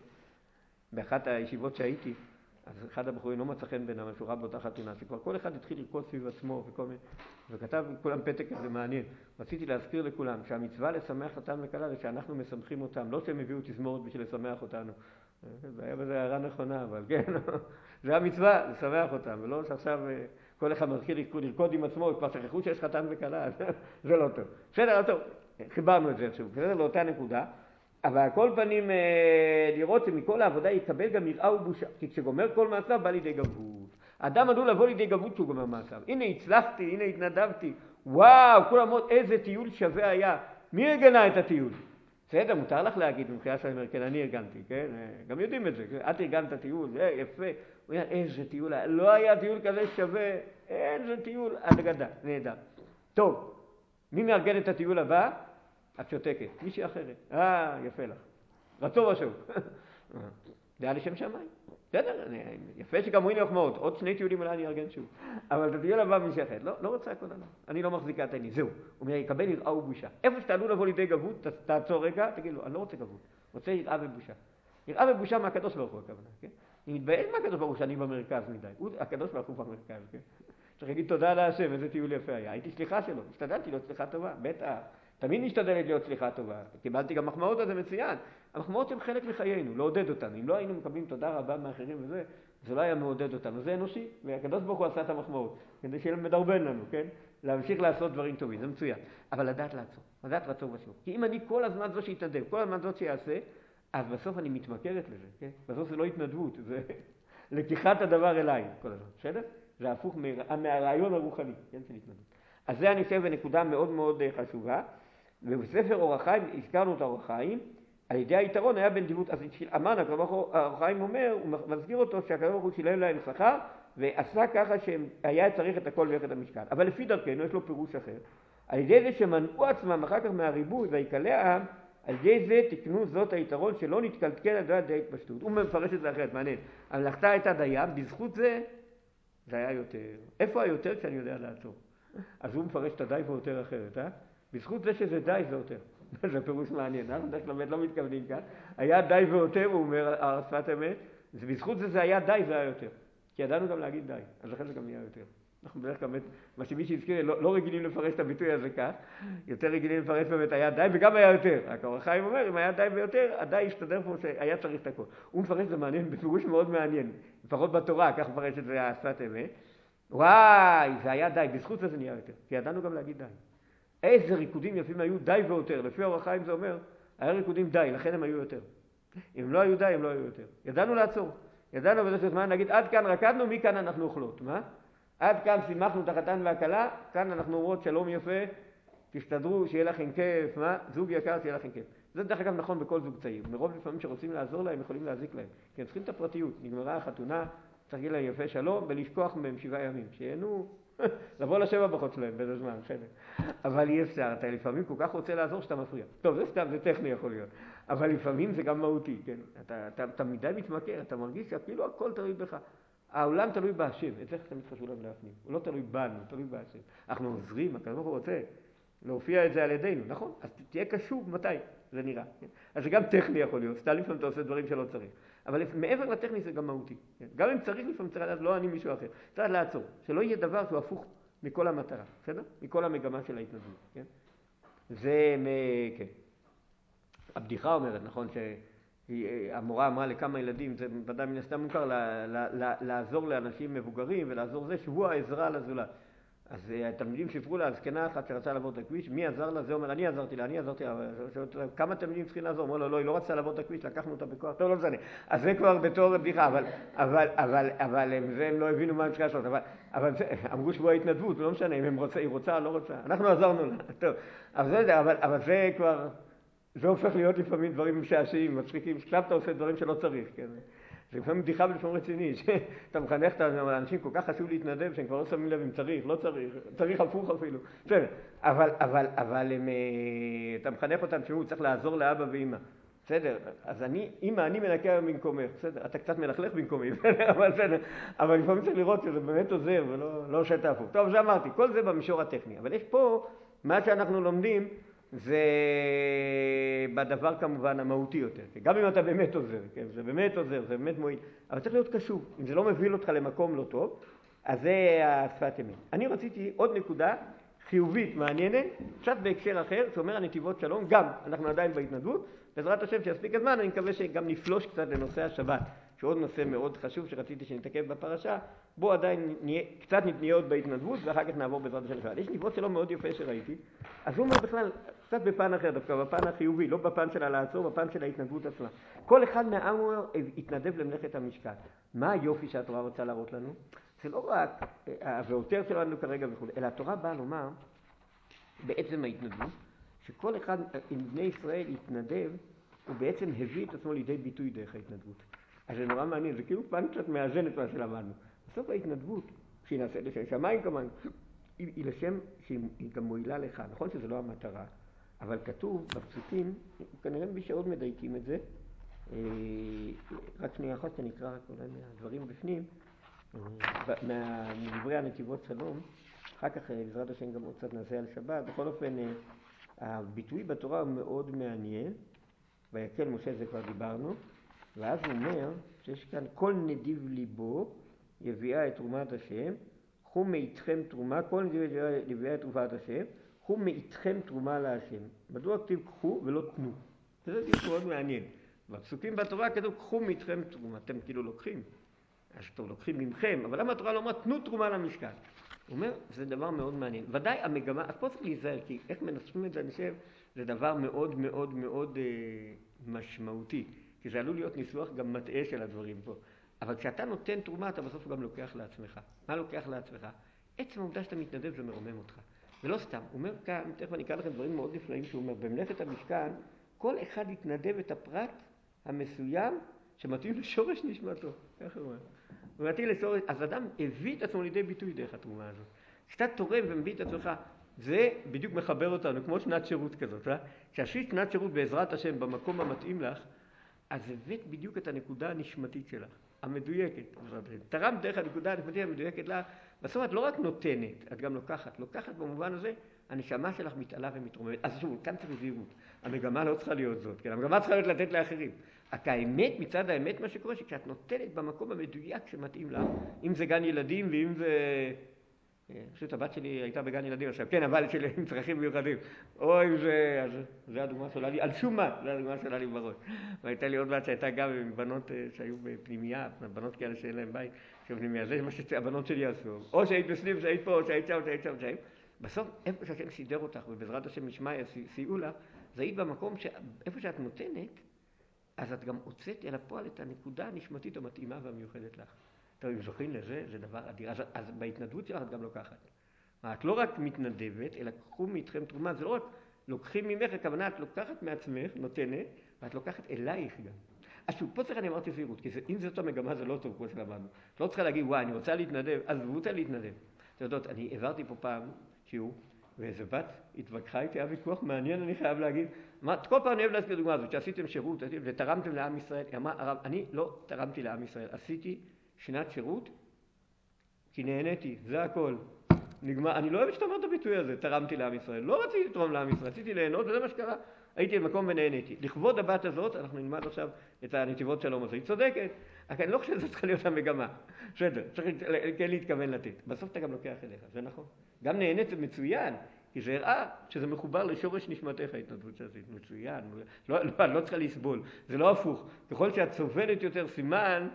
באחת הישיבות שהייתי, אז אחד הבחורים לא מצא חן בינם, שהוא רב באותה חתונה, שכבר כל אחד התחיל לרקוד סביב עצמו וכל מיני, וכתב כולם פתק כזה מעניין. רציתי להזכיר לכולם שהמצווה לשמח חתן וכלה זה שאנחנו משמחים אותם, לא שהם הביאו תזמורת בשביל לשמח אותנו. זה היה בזה הערה נכונה, אבל כן, זה המצווה לשמח אותם, ולא שעכשיו כל אחד מתחיל לרקוד עם עצמו, כבר שכחו שיש חתן וכלה, זה לא טוב. בסדר, לא טוב, חיברנו את זה שוב, זה לאותה נקודה. אבל על כל פנים לראות שמכל העבודה יקבל גם יראה ובושה, כי כשגומר כל מעשיו בא לידי גבהות. האדם עלול לבוא לידי גבהות כשהוא גומר מעשיו. הנה הצלחתי, הנה התנדבתי, וואו, כולם אומרים איזה טיול שווה היה. מי ארגנה את הטיול? בסדר, מותר לך להגיד, במחייה שאני אומר, כן, אני ארגנתי, כן? גם יודעים את זה, את ארגנת הטיול, זה יפה. הוא אומר, איזה טיול, לא היה טיול כזה שווה, איזה טיול, אגדה, נהדר. טוב, מי מארגן את הטיול הבא? את שותקת, מישהי אחרת. אה, יפה לך. רצו ושוב. זה היה לשם שמיים. בסדר, יפה שגם רואים לי מחמאות. עוד שני טיולים אולי אני ארגן שוב. אבל את הטיול הבא מישהי אחרת. לא, לא רוצה הכל עליו. אני לא מחזיקה את העניין. זהו. הוא אומר, יקבל יראה ובושה. איפה שתעלו לבוא לידי גבות, תעצור רגע, תגיד לו, אני לא רוצה גבות. רוצה יראה ובושה. יראה ובושה מהקדוש ברוך הוא הכוונה, כן? אני מתבייש מהקדוש ברוך הוא שאני במרכז מדי. הקדוש ברוך הוא במרכז, כן? צריך להגיד תודה להשם, איזה טיול יפה היה. הייתי שליחה שלו, השתדלתי להיות שליחה טובה, בטח. תמיד נשתדלת להיות שליחה טובה. קיבלתי גם מחמאות, אז זה מצוין. המחמאות הן חלק מחיינו, לעודד אותנו. אם לא היינו מקבלים תודה רבה מאחרים וזה, זה לא היה מעודד אותנו. זה אנושי, והקדוש ברוך הוא עשה את המחמאות, כדי שיהיה מדרבן לנו, כן? להמשיך לעשות דברים טובים, זה מצוין. אבל לדעת לעצור, לדעת לעצור ושוב. כי אם אני כל הזמן זו שיתנדב, כל הזמן זאת שיעשה, אז בסוף אני מתמכרת לזה, כן? בסוף זה לא התנדבות, זה לקיחת הדבר אליי, כל הזמן, בסדר? זה הפוך מהרעיון הרוחני, כן, של התנדבות. אז זה אני חושב בנקודה מאוד מאוד חשובה. ובספר אור החיים, הזכרנו את אור החיים, על ידי היתרון היה בנדיבות, אז אמרנו, אור החיים אומר, הוא מסגיר אותו שהקדוש ברוך הוא שילם להם שכר, ועשה ככה שהיה צריך את הכל ויחד המשקל. אבל לפי דרכנו יש לו פירוש אחר. על ידי זה שמנעו עצמם אחר כך מהריבוי ויקלה העם, על ידי זה תקנו זאת היתרון שלא נתקלקל על ידי ההתפשטות. הוא מפרש את זה אחרת, מעניין. המלאכתה הייתה דיים, בזכות זה, זה היה יותר. איפה היותר כשאני יודע לעצור? אז הוא מפרש את הדי ויותר אחרת, אה? בזכות זה שזה די זה יותר. זה פירוש מעניין, אנחנו דרך כלל לא מתכוונים כאן. היה די ויותר, הוא אומר, השפת אמת, בזכות זה זה היה די, זה היה יותר. כי ידענו גם להגיד די, אז לכן זה גם נהיה יותר. אנחנו בדרך כלל, מה שמי שהזכיר, לא, לא רגילים לפרש את הביטוי הזה כך, יותר רגילים לפרש באמת היה די וגם היה יותר. רק אור החיים אומר, אם היה די ויותר, הדי יסתדר פה שהיה צריך את הכל. הוא מפרש את זה מעניין, בפירוש מאוד מעניין, לפחות בתורה, כך מפרש את זה השפת אמת. וואי, זה היה די, בזכות זה זה נהיה יותר, כי ידענו גם להגיד די. איזה ריקודים יפים היו די ויותר, לפי אור החיים זה אומר, היה ריקודים די, לכן הם היו יותר. אם הם לא היו די, הם לא היו יותר. ידענו לעצור, ידענו בזה זמן להגיד, עד כאן רקדנו, מכאן אנחנו אוכלות, מה? עד כאן שימחנו את החתן והכלה, כאן אנחנו אומרות שלום יפה, תשתדרו, שיהיה לכם כיף, מה? זוג יקר, שיהיה לכם כיף. זה דרך אגב נכון בכל זוג צעיר. מרוב לפעמים שרוצים לעזור להם, יכולים להזיק להם. כי הם צריכים את הפרטיות. נגמרה החתונה, צריך להגיד להם יפה שלום, ולשכוח מהם שבעה ימים. שיהנו, לבוא לשבע בחות שלהם באיזה זמן, בסדר. אבל אי אפשר, אתה לפעמים כל כך רוצה לעזור שאתה מפריע. טוב, זה סתם, זה טכני יכול להיות. אבל לפעמים זה גם מהותי, כן? אתה, אתה, אתה מדי מתמכר, אתה מרגיש שכאילו הכל תלוי בך. העולם תלוי בהשם, את זה תמיד חשוב לנו להפנים. הוא לא תלוי בנו, הוא תלוי בהשם. אנחנו עוזרים, הקדוש ברוך הוא רוצה להופיע את זה על ידינו, נכון? אז תהיה קשוב, מתי? זה נראה. כן? אז זה גם טכני יכול להיות, סתם לפעמים אתה עושה דברים שלא צריך. אבל מעבר לטכני זה גם מהותי. כן? גם אם צריך לפעמים צריך לדעת, לא אני מישהו אחר. צריך לעצור, שלא יהיה דבר שהוא הפוך מכל המטרה, בסדר? מכל המגמה של ההתנדבות. כן? זה, כן. הבדיחה אומרת, נכון, שהמורה אמרה לכמה ילדים, זה ודאי מן הסתם מוכר, לעזור לאנשים מבוגרים ולעזור זה, שבוע העזרה לזולת. אז התלמידים סיפרו לה, זקנה אחת שרצה לעבור את הכביש, מי עזר לה? זה אומר, אני עזרתי לה, אני עזרתי לה. כמה תלמידים צריכים לעזור? אמרו לו, לא, היא לא רצתה לעבור את הכביש, לקחנו אותה בכוח. טוב, לא משנה. אז זה כבר בתור בדיחה, אבל, אבל, אבל, אבל זה הם לא הבינו מה הם צריכים לעשות. אבל, אבל זה, אמרו שבוע התנדבות, לא משנה, אם הם רוצה, היא רוצה, לא רוצה. אנחנו עזרנו לה. טוב, אבל זה, אבל, אבל זה כבר, זה הופך להיות לפעמים דברים משעשעים, מצחיקים. עכשיו אתה עושה דברים שלא צריך, כן? זה לפעמים בדיחה ולפעמים רציני, שאתה מחנך את האנשים, כל כך חשוב להתנדב, שהם כבר לא שמים לב אם צריך, לא צריך, צריך הפוך אפילו. בסדר, אבל, אבל, אבל הם, אתה מחנך אותם שהוא צריך לעזור לאבא ואמא. בסדר, אז אני, אמא, אני מנקה היום במקומך, בסדר, אתה קצת מלכלך במקומי, אבל בסדר, אבל לפעמים צריך לראות שזה באמת עוזר ולא לא עושה את ההפוך. טוב, זה אמרתי, כל זה במישור הטכני, אבל יש פה, מה שאנחנו לומדים, זה בדבר כמובן המהותי יותר, גם אם אתה באמת עוזר, כן? זה באמת עוזר, זה באמת מועיל, אבל צריך להיות קשוב, אם זה לא מוביל אותך למקום לא טוב, אז זה השפת אמת. אני רציתי עוד נקודה חיובית מעניינת, קצת בהקשר אחר, שאומר הנתיבות שלום, גם אנחנו עדיין בהתנדבות, בעזרת השם שיספיק הזמן, אני מקווה שגם נפלוש קצת לנושא השבת, שעוד נושא מאוד חשוב שרציתי שנתעכב בפרשה, בו עדיין נהיה, קצת נהיה עוד בהתנדבות, ואחר כך נעבור בעזרת השם לשבת. יש ניווט שלו מאוד יפה שראיתי, אז הוא אומר בכלל, קצת בפן אחר דווקא, בפן החיובי, לא בפן של הלעצור, בפן של ההתנדבות עצמה. כל אחד מהעם התנדב למלאכת המשכן. מה היופי שהתורה רוצה להראות לנו? זה לא רק והותר שלנו כרגע וכו', אלא התורה באה לומר, בעצם ההתנדבות, שכל אחד עם בני ישראל התנדב, הוא בעצם הביא את עצמו לידי ביטוי דרך ההתנדבות. אז זה נורא מעניין, זה כאילו פן קצת מאזן את מה שלמדנו. בסוף ההתנדבות, שהיא נעשית לשם שמיים כמובן, היא, היא לשם שהיא גם מועילה לך. נכון שזה לא המטרה, אבל כתוב בפסוקים, כנראה בשעות מדייקים את זה, רק שנייה אחת שנקרא רק אולי מהדברים בפנים, מדברי הנתיבות שלום, אחר כך בעזרת השם גם עוד קצת נעשה על שבת. בכל אופן, הביטוי בתורה הוא מאוד מעניין, ויקל משה זה כבר דיברנו, ואז הוא אומר שיש כאן כל נדיב ליבו יביאה את תרומת השם, קחו מאיתכם תרומה, כל נדיב יביאה את תרומת השם, קחו מאיתכם תרומה להשם. מדוע כתוב קחו ולא תנו? זה דיוק מאוד מעניין. בפסוקים בתורה כתוב קחו מאיתכם תרומה, אתם כאילו לוקחים. אז טוב, לוקחים ממכם, אבל למה התורה לא אומרת תנו תרומה למשכן? הוא אומר, זה דבר מאוד מעניין. ודאי המגמה, אז פה צריך להיזהר, כי איך מנסחים את זה, אני חושב, זה דבר מאוד מאוד מאוד אה, משמעותי. כי זה עלול להיות ניסוח גם מטעה של הדברים פה. אבל כשאתה נותן תרומה, אתה בסוף גם לוקח לעצמך. מה לוקח לעצמך? עצם העובדה שאתה מתנדב זה מרומם אותך. ולא סתם. הוא אומר כאן, תכף אני אקרא לכם דברים מאוד נפלאים, שהוא אומר, במלאכת המשכן, כל אחד יתנדב את הפרט המסוים שמתאים לשורש נשמתו. איך הוא אומר? הוא מתאים לשורש, אז אדם הביא את עצמו לידי ביטוי דרך התרומה הזאת. כשאתה תורם ומביא את עצמך, זה בדיוק מחבר אותנו, כמו שנת שירות כזאת. אה? כשעשית שנת שירות בעזרת השם במקום המתאים לך, אז הבאת בדיוק את הנקודה הנשמתית שלך. המדויקת. תרמת דרך הנקודה הנקודתית המדויקת לה, בסוף את לא רק נותנת, את גם לוקחת. לוקחת במובן הזה, הנשמה שלך מתעלה ומתרוממת. אז שוב, כאן צריך זהירות. המגמה לא צריכה להיות זאת, כן? המגמה צריכה להיות לתת לאחרים. רק האמת, מצד האמת, מה שקורה, שכשאת נותנת במקום המדויק שמתאים לה, אם זה גן ילדים ואם זה... פשוט הבת שלי הייתה בגן ילדים עכשיו, כן, אבל שלי עם צרכים מיוחדים. או אם זה... אז זה הדוגמה שעולה לי, על שום מה, זה הדוגמה שעולה לי בראש. והייתה לי עוד בת שהייתה גם עם בנות שהיו בפנימייה, בנות כאלה שאין להם בית, שבפנימייה, זה מה שהבנות שלי עשו. או שהיית בסניף, שהיית פה, או שהיית שם, שהיית שם, שהיית. בסוף, איפה שהשם סידר אותך, ובעזרת השם משמע סייעו לך, זה היית במקום שאיפה שאת נותנת, אז את גם הוצאת אל הפועל את הנקודה הנשמתית המתאימה והמיוחדת לך. טוב, אם זוכרים לזה, זה דבר אדיר. אז, אז בהתנדבות שלך את גם לוקחת. את לא רק מתנדבת, אלא קחו מאיתכם תרומה. זה לא רק לוקחים ממך, הכוונה, את לוקחת מעצמך, נותנת, ואת לוקחת אלייך גם. אז שוב, פה צריך אני אמרתי זהירות, כי זה, אם זאת המגמה זה לא טוב, כמו שלמדנו. את לא צריכה להגיד, וואי, אני רוצה להתנדב, אז הוא רוצה להתנדב. אתם יודעות, אני העברתי פה פעם שיעור, ואיזה בת התווכחה איתי, היה ויכוח מעניין, אני חייב להגיד. מה, כל פעם אני אוהב להזכיר דוגמה הזאת, שעשיתם שירות, ותרמתם לעם ישראל. אמרה, הרב, אני לא תרמתי לעם ישראל, עשיתי שנת שירות, כי נהניתי, זה הכל. נגמר, אני לא אוהב שאתה אומר את הביטוי הזה, תרמתי לעם ישראל. לא רציתי לתרום לעם ישראל, רציתי ליהנות, וזה מה שקרה. הייתי במקום ונהניתי. לכבוד הבת הזאת, אנחנו נלמד עכשיו את הנתיבות שלום הזה. היא צודקת, אבל אני לא חושב שזה צריך להיות המגמה. בסדר, צריך כן להתכוון לתת. בסוף אתה גם לוקח אליך, זה נכון. גם נהנית זה מצוין, כי זה הראה שזה מחובר לשורש נשמתך ההתנדבות שעשית. מצוין, לא, לא, לא צריכה לסבול. זה לא הפוך. ככל שאת סובלת יותר סימן,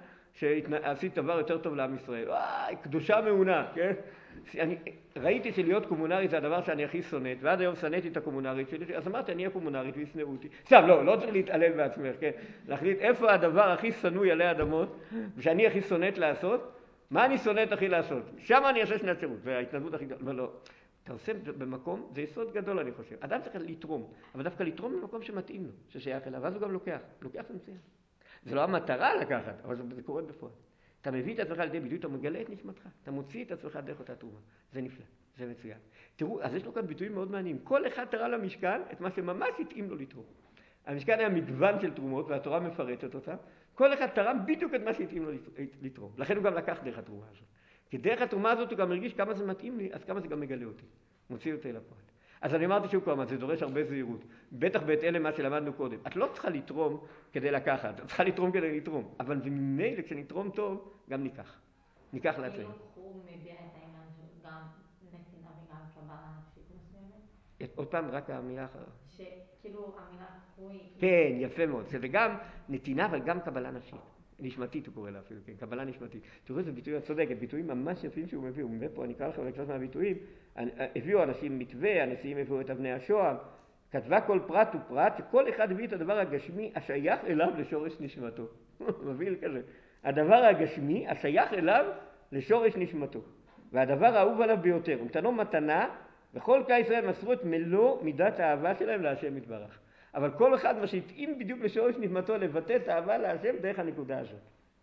שעשית דבר יותר טוב לעם ישראל. וואי, קדושה מעונה, כן? אני ראיתי שלהיות קומונרית זה הדבר שאני הכי שונאת, ועד היום שנאתי את הקומונרית שלי, אז אמרתי, אני אהיה קומונרית ויסנאו אותי. סתם, לא, לא צריך להתעלל בעצמך, כן? להחליט איפה הדבר הכי שנוי עלי אדמות, ושאני הכי שונאת לעשות, מה אני שונאת הכי לעשות? שם אני אעשה שנת שירות, וההתנדבות הכי גדולה. לא, אתה עושה במקום, זה יסוד גדול אני חושב. אדם צריך לתרום, אבל דווקא לתרום במקום שמתאים לו, ששייך אליו, ואז הוא גם לוקח, לוקח ומצוין. זה לא המטרה לקחת, אבל זה קורה בפועל. אתה מביא את עצמך לידי ביטוי, אתה מגלה את נשמתך, אתה מוציא את עצמך דרך אותה תרומה. זה נפלא, זה מצוין. תראו, אז יש לו כאן ביטויים מאוד מעניינים. כל אחד תראה למשכן את מה שממש התאים לו לתרום. המשכן היה מגוון של תרומות, והתורה מפרטת אותם. כל אחד תרם בדיוק את מה שהתאים לו לתרום. לכן הוא גם לקח דרך התרומה הזאת. כי דרך התרומה הזאת הוא גם הרגיש כמה זה מתאים לי, אז כמה זה גם מגלה אותי. מוציא אותי לפועל. אז אני אמרתי שוב פעם, זה דורש הרבה זהירות. בטח בהתאם למה שלמדנו קודם. את לא צריכה לתרום כדי לקחת, את צריכה לתרום כדי לתרום. אבל ממילא כשנתרום טוב, גם ניקח. ניקח לעצמנו. כאילו הוא מביע את העניין של גם נתינה וגם קבלה נפשית מסוימת? עוד פעם, רק המילה אחרת. שכאילו המילה הוא... כן, יפה מאוד. זה גם נתינה, אבל גם קבלה נפשית. נשמתית הוא קורא לה אפילו, כן, קבלה נשמתית. תראו איזה ביטוי הצודקת, ביטויים ממש יפים שהוא מביא. הוא מביא פה, אני אקרא לכם קצת מהביטויים. הביאו אנשים מתווה, הנשיאים הביאו את אבני השוהם. כתבה כל פרט ופרט, שכל אחד הביא את הדבר הגשמי השייך אליו לשורש נשמתו. מביא כזה. הדבר הגשמי השייך אליו לשורש נשמתו. והדבר האהוב עליו ביותר, הוא נתנו מתנה, וכל קיץ ישראל מסרו את מלוא מידת האהבה שלהם להשם יתברך. אבל כל אחד מה שהתאים בדיוק לשורש נשמתו לבטא את האהבה להשם דרך הנקודה הזאת.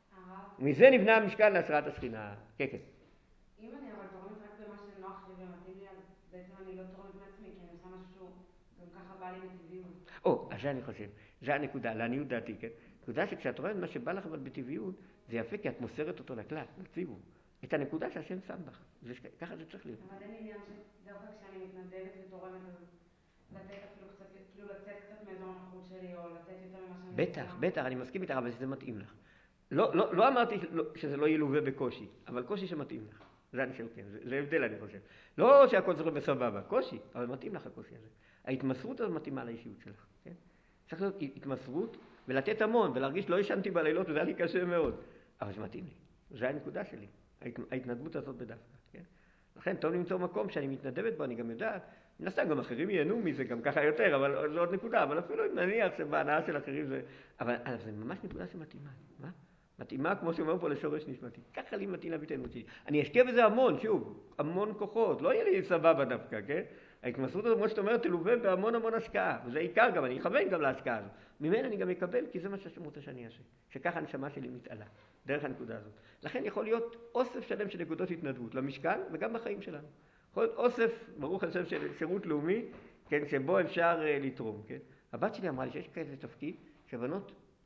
ומזה נבנה המשכן להשראת השכינה. כן, כן. אם אני אבל תורמת רק במה שנוח לי ומתאים לי, אז בעצם אני לא תורמת מעצמי, כי אני עושה משהו, גם ככה בא לי בטבעיות. או, אז זה אני חושב. זה הנקודה, לעניות דעתי, כן? נקודה שכשאת תורמת מה שבא לך אבל בטבעיות, זה יפה כי את מוסרת אותו לכלל, לציבור. את הנקודה שהשם שם בך. זה, ככה זה צריך להיות. אבל אין עניין שדווקא כשאני מתנדבת ותורמת, אז לתת אפילו קצת, כאילו לצאת קצת מאזור הנוחות שלי, או לתת יותר ממה שאני... בטח, בטח, אני מסכים איתך, אבל שזה מתאים לך. לא, לא, לא אמרתי שזה לא ילווה בקושי, אבל קושי שמתאים לך. זה אני חושב, כן, זה, זה הבדל אני חושב. לא שהכל צריך בסבבה, קושי, אבל מתאים לך הקושי הזה. ההתמסרות הזאת מתאימה לאישיות שלך, כן? צריך להיות התמסרות ולתת המון, ולהרגיש לא ישנתי בלילות, וזה היה לי קשה מאוד. אבל זה מתאים לי, זה הנקודה שלי, ההתנדבות הזאת בדווקא, כן? לכן טוב למצוא מקום שאני מתנדבת בו, אני גם יודעת, מנסה גם אחרים ייהנו מזה, גם ככה יותר, אבל זו עוד נקודה, אבל אפילו נניח שבהנאה של אחרים זה... אבל זה ממש נקודה שמתאימה, מה? מתאימה, כמו שאומר פה, לשורש נשמתי. ככה לי מתאים להביא את האמות שלי. אני אשקיע בזה המון, שוב, המון כוחות. לא יהיה לי סבבה דווקא, כן? ההתמסרות הזאת, כמו שאת אומרת, תלווה בהמון המון השקעה. וזה עיקר גם, אני אכוון גם להשקעה הזאת. ממנה אני גם אקבל, כי זה מה שהשם רוצה שאני אעשה. שככה הנשמה שלי מתעלה, דרך הנקודה הזאת. לכן יכול להיות אוסף שלם של נקודות התנדבות, למשכן וגם בחיים שלנו. יכול להיות אוסף, ברוך השם, של שירות לאומי, כן, שבו אפשר uh, לתרום, כן? הבת שלי אמרה לי שיש כזה תפקיד, שבנות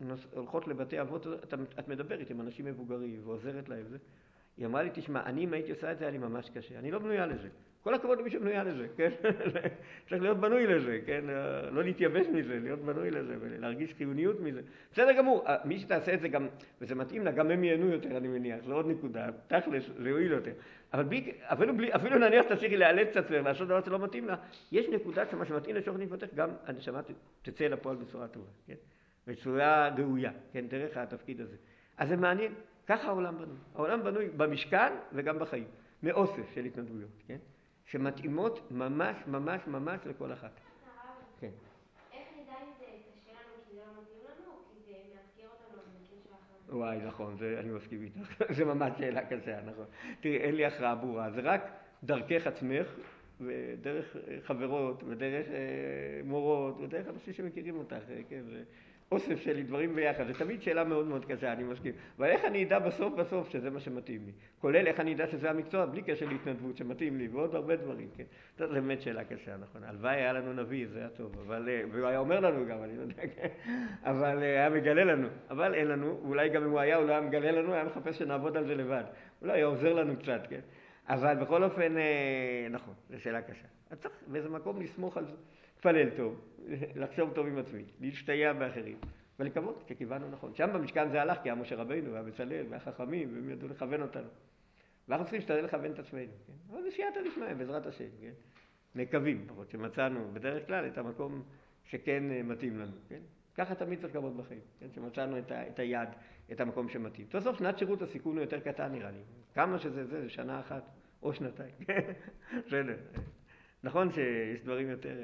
הולכות לבתי אבות, את, את מדברת עם אנשים מבוגרים ועוזרת להם זה. היא אמרה לי, תשמע, אני אם הייתי עושה את זה, היה לי ממש קשה. אני לא בנויה לזה. כל הכבוד למי שבנויה לזה, כן? צריך להיות בנוי לזה, כן? לא להתייבש מזה, להיות בנוי לזה ולהרגיש חיוניות מזה. בסדר גמור, מי שתעשה את זה גם, וזה מתאים לה, גם הם ייהנו יותר, אני מניח. זו עוד נקודה, תכלס, זה יועיל יותר. אבל בי, אפילו, בלי, אפילו נניח תצליחי לאלץ את עצמך, לעשות דבר שלא מתאים לה, יש נקודה שמה שמתאים לשוך נפתח, גם הנשמה תצא לפועל בצורה טובה, כן? בצורה ראויה, כן? דרך התפקיד הזה. אז זה מעניין. ככה העולם בנוי. העולם בנוי במשכן וגם בחיים. מאוסף של התנדבויות, כן? שמתאימות ממש, ממש, ממש לכל אחת. כן. איך נדע אם זה קשה לנו כי זה לא מתאים לנו, או כי זה מאתגר אותנו במקרים שאחרים? וואי, נכון, זה, אני מסכים איתך. זה ממש שאלה קשה, נכון. תראי, אין לי הכרעה ברורה. זה רק דרכך עצמך, ודרך חברות, ודרך מורות, ודרך אנשים שמכירים אותך, כן? זה אוסף שלי, דברים ביחד. זה תמיד שאלה מאוד מאוד קשה, אני מסכים. אבל איך אני אדע בסוף בסוף שזה מה שמתאים לי? כולל איך אני אדע שזה המקצוע, בלי קשר להתנדבות שמתאים לי, ועוד הרבה דברים, כן? זאת באמת שאלה קשה, נכון. הלוואי היה לנו נביא, זה היה טוב, אבל, והוא היה אומר לנו גם, אני לא יודע, כן? אבל היה מגלה לנו. אבל אין לנו, אולי גם אם הוא היה, הוא לא היה מגלה לנו, היה מחפש שנעבוד על זה לבד. אולי היה עוזר לנו קצת, כן? אבל בכל אופן, נכון, זו שאלה קשה. אז צריך באיזה מקום לסמוך על זה. להתפלל טוב, לחשוב טוב עם עצמי, להשתייע באחרים, ולקוות שכיוונו נכון. שם במשכן זה הלך, כי היה משה רבינו, והיה בצלאל, והיה חכמים, והם ידעו לכוון אותנו. ואנחנו צריכים להשתדל לכוון את עצמנו, כן? אבל בסייעתא דשמיא, בעזרת השם, כן? מקווים, פחות שמצאנו בדרך כלל את המקום שכן מתאים לנו, כן? ככה תמיד צריך לעבוד בחיים, כן? שמצאנו את, ה, את היד, את המקום שמתאים. בסוף שנת שירות הסיכון הוא יותר קטן נראה לי. כמה שזה זה, זה שנה אחת או שנתיים. בסדר. נכון שיש דברים יותר,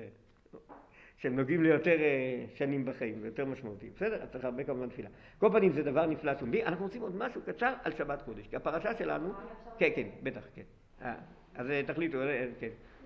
שהם נוגעים ליותר שנים בחיים, ויותר משמעותיים. בסדר? אז צריך הרבה כמובן תפילה. כל פנים זה דבר נפלא שומבי. אנחנו רוצים עוד משהו קצר על שבת קודש. כי הפרשה שלנו... כן, כן, בטח, כן. אז תחליטו, כן.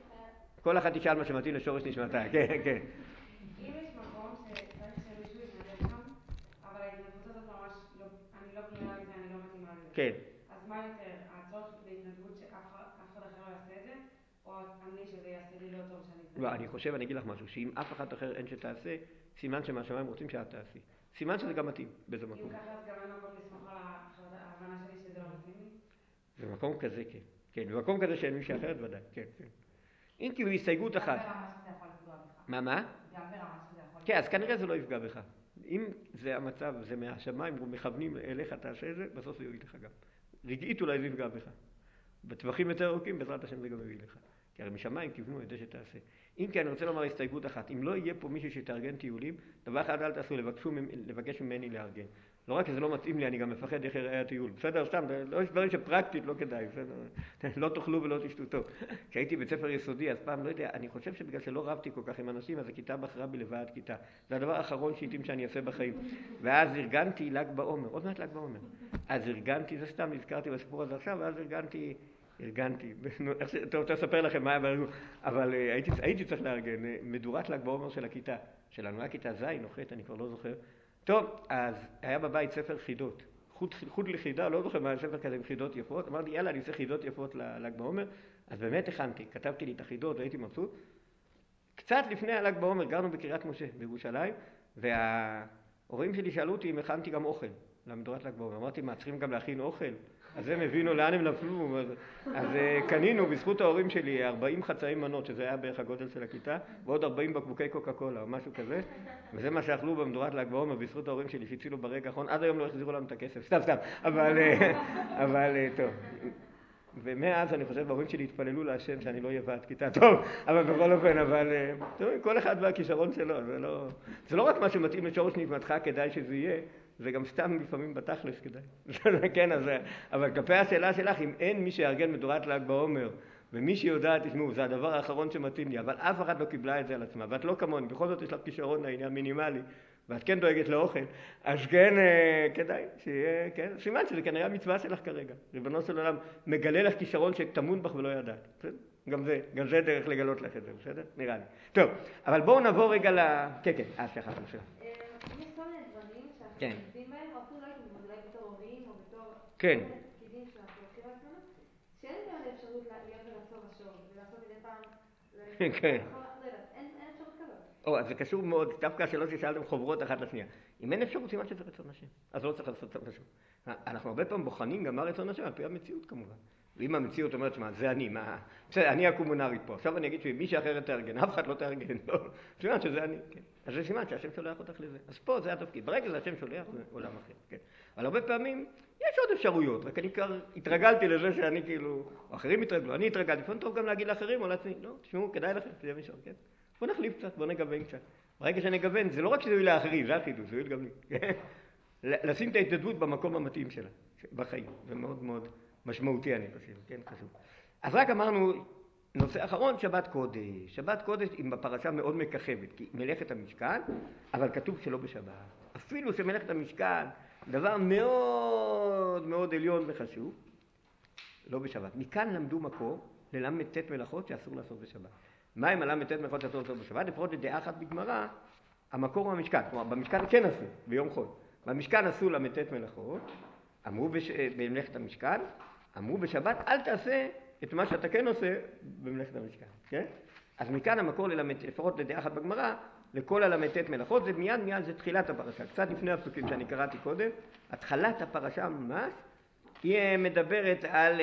כל אחת תשאל מה שמתאים לשורש נשמתה, כן, כן. אם יש מקום שצריך שמישהו יתנדב שם, אבל ההתנדבות הזאת ממש, אני לא בנויה לזה, אני לא מתאימה לזה. כן. אז מה יותר, הצורך בהתנדבות שאף אחד אחר לא יעשה את זה, או אני שזה יעשה לי לא טוב שאני אתנדב? לא, אני חושב, אני אגיד לך משהו, שאם אף אחד אחר אין שתעשה, סימן שמהשמיים רוצים שאת תעשי. סימן שזה גם מתאים באיזה מקום. אם ככה אז גם אין מקום לסמוך על ההבנה שלי שזה לא מתאים לי? במקום כזה, כן. כן, במקום כזה שאין מישהו אחרת ודאי, כן, כן. אם כאילו הסתייגות אחת. גם ברמה שזה יכול לפגוע בך. מה, מה? גם ברמה שזה יכול לפגוע בך. כן, אז כנראה זה לא יפגע בך. אם זה המצב, זה מהשמיים, מכוונים אליך, תעשה את זה, בסוף זה יועיל לך גם. רגעית אולי זה יפגע בך. בטווחים יותר ארוכים, בעזרת השם זה גם יועיל לך. כי הרי משמיים כיוונו את זה שתעשה. אם כן, אני רוצה לומר הסתייגות אחת. אם לא יהיה פה מישהו שתארגן טיולים, דבר אחד אל תעשו, לבקש ממני לארגן. לא רק שזה לא מתאים לי, אני גם מפחד איך יראה הטיול. בסדר, סתם, לא יש דברים שפרקטית לא כדאי, בסדר? לא תאכלו ולא תשתו טוב. כשהייתי בית ספר יסודי, אז פעם, לא יודע, אני חושב שבגלל שלא רבתי כל כך עם אנשים, אז הכיתה בחרה בי לוועד כיתה. זה הדבר האחרון שהתאים שאני אעשה בחיים. ואז ארגנתי ל"ג בעומר, עוד מעט ל"ג בעומר. אז ארגנתי, זה סתם, נזכרתי בסיפור הזה עכשיו, ואז ארגנתי, ארגנתי, טוב, רוצה לספר לכם מה היה בארגון, אבל הייתי, הייתי צריך לארגן מדורת ל"ג בעומר של הכיתה, שלנו היה כיתה ז' או ח', אני כבר לא זוכר. טוב, אז היה בבית ספר חידות, חוט, חוט לחידה, לא זוכר מה היה ספר כזה עם חידות יפות, אמרתי יאללה אני עושה חידות יפות לל"ג בעומר, אז באמת הכנתי, כתבתי לי את החידות והייתי מבסוט. קצת לפני הל"ג בעומר גרנו בקריית משה בירושלים, וההורים שלי שאלו אותי אם הכנתי גם אוכל למדורת ל"ג בעומר, אמרתי מה צריכים גם להכין אוכל? אז הם הבינו לאן הם נפלו, אז, אז קנינו בזכות ההורים שלי ארבעים חצאים מנות, שזה היה בערך הגודל של הכיתה, ועוד ארבעים בקבוקי קוקה קולה או משהו כזה, וזה מה שאכלו במדורת ל"ג בעומר בזכות ההורים שלי שהצילו ברגע האחרון, עד היום לא החזירו לנו את הכסף, סתם סתם, אבל, אבל טוב. ומאז אני חושב ההורים שלי התפללו להשם שאני לא אהיה ועד כיתה טוב, אבל בכל אופן, אבל טוב, כל אחד והכישרון שלו, זה לא, זה לא רק מה שמתאים לשורש נשמתך כדאי שזה יהיה, זה גם סתם לפעמים בתכלס כדאי. כן, אז, אבל כלפי השאלה שלך, אם אין מי שיארגן מדורת ל"ג בעומר, ומי שיודעת, תשמעו, זה הדבר האחרון שמתאים לי, אבל אף אחד לא קיבלה את זה על עצמה, ואת לא כמוני, בכל זאת יש לך כישרון לעניין מינימלי, ואת כן דואגת לאוכל, אז כן, כדאי, שיהיה, כן, סימן שזה כנראה המצווה שלך כרגע. ריבונו של עולם מגלה לך כישרון שטמון בך ולא ידעת. גם זה, גם זה דרך לגלות לך את זה, בסדר? נראה לי. טוב, אבל בואו נעבור רגע ל... כן, כן, אה, סליחה, סליחה. יש כל מיני דברים שאנחנו עובדים בהם, או אפילו לא התנדבות, אולי בתור הורים או בתור כן. תפקידים שאנחנו לוקחים על עצמנו, שאין באמת אפשרות להיות ולעצור השור, ולעשות מדי פעם, כן. לא יודעת, אין אפשרות כזאת. או, אז זה קשור מאוד, דווקא השאלות ששאלתם חוברות אחת לשנייה. אם אין אפשרות, סימן שזה רצון השם, אז לא צריך לעשות את השם. אנחנו הרבה פעמים בוחנים גם מה רצון השם, על פי המציאות כמובן. ואם המציאות אומרת, שמה, זה אני, מה? בסדר, אני הקומונרית פה. עכשיו אני אגיד שמי שאחרת תארגן, אף אחד לא תארגן, לא. סימן שזה אני, כן. אז זה סימן שהשם שולח אותך לזה. אז פה זה התפקיד. ברגע זה השם שולח, זה עולם אחר, כן. אבל הרבה פעמים יש עוד אפשרויות, רק אני כבר התרגלתי לזה שאני כאילו, או אחרים התרגלו, אני התרגלתי. לפעמים טוב גם להגיד לאחרים או לעצמי, לא, תשמעו, כדאי לכם, תהיה מישהו, כן. בוא נחליף קצת, בוא נגוון קצת. ברגע שנגוון, זה לא רק שזה יועיל לאחרים, זה החידוש, זה יועיל גם לי. לשים את ההתנדבות במקום המתאים שלה, בחיים. זה מאוד מאוד משמעותי, אני חושב, כן, חשוב. אז רק אמרנו, נושא אחרון, שבת קודש. שבת קודש היא בפרשה מאוד מככבת, כי מלאכת המשכן, אבל כתוב שלא בשבת. אפילו שמלאכת המשכן, דבר מאוד מאוד עליון וחשוב, לא בשבת. מכאן למדו מקור ללמד תת מלאכות שאסור לעשות בשבת. מה עם הלמד תת מלאכות שאסור לעשות בשבת? לפחות לדעה אחת בגמרא, המקור הוא המשכן. כלומר, במשכן כן עשו, ביום חול. במשכן עשו למד תת מלאכות, אמרו בש... במלאכת המשכן, אמרו בשבת, אל תעשה את מה שאתה כן עושה במלאכת המשכן, כן? אז מכאן המקור ללמד, לפחות לדעה אחת בגמרא, לכל הלמד תת מלאכות, זה מיד מיד, זה תחילת הפרשה. קצת לפני הפסוקים שאני קראתי קודם, התחלת הפרשה ממש, היא מדברת על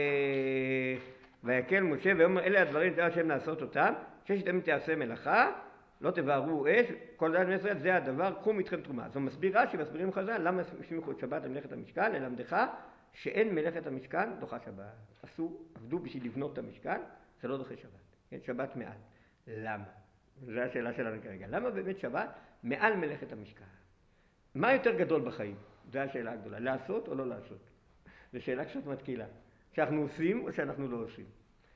ויקל משה, ואלה הדברים שדבר השם לעשות אותם, ששת ימים תעשה מלאכה, לא תבערו אש, כל דעת מישראל, זה הדבר, קחו מתכם תרומה. זו מסביר רש"י, מסבירים חז"ל, למה השמיכו את שבת למלאכת המשכן, ללמדך שאין מלאכת המשכן דוחה שבת. עשו, עבדו בשביל לבנות את המשכן, זה לא דוחה שבת. כן, שבת מעל. למה? זו השאלה שלנו כרגע. למה באמת שבת מעל מלאכת המשכן? מה יותר גדול בחיים? זו השאלה הגדולה. לעשות או לא לעשות? זו שאלה קצת מתקילה. שאנחנו עושים או שאנחנו לא עושים?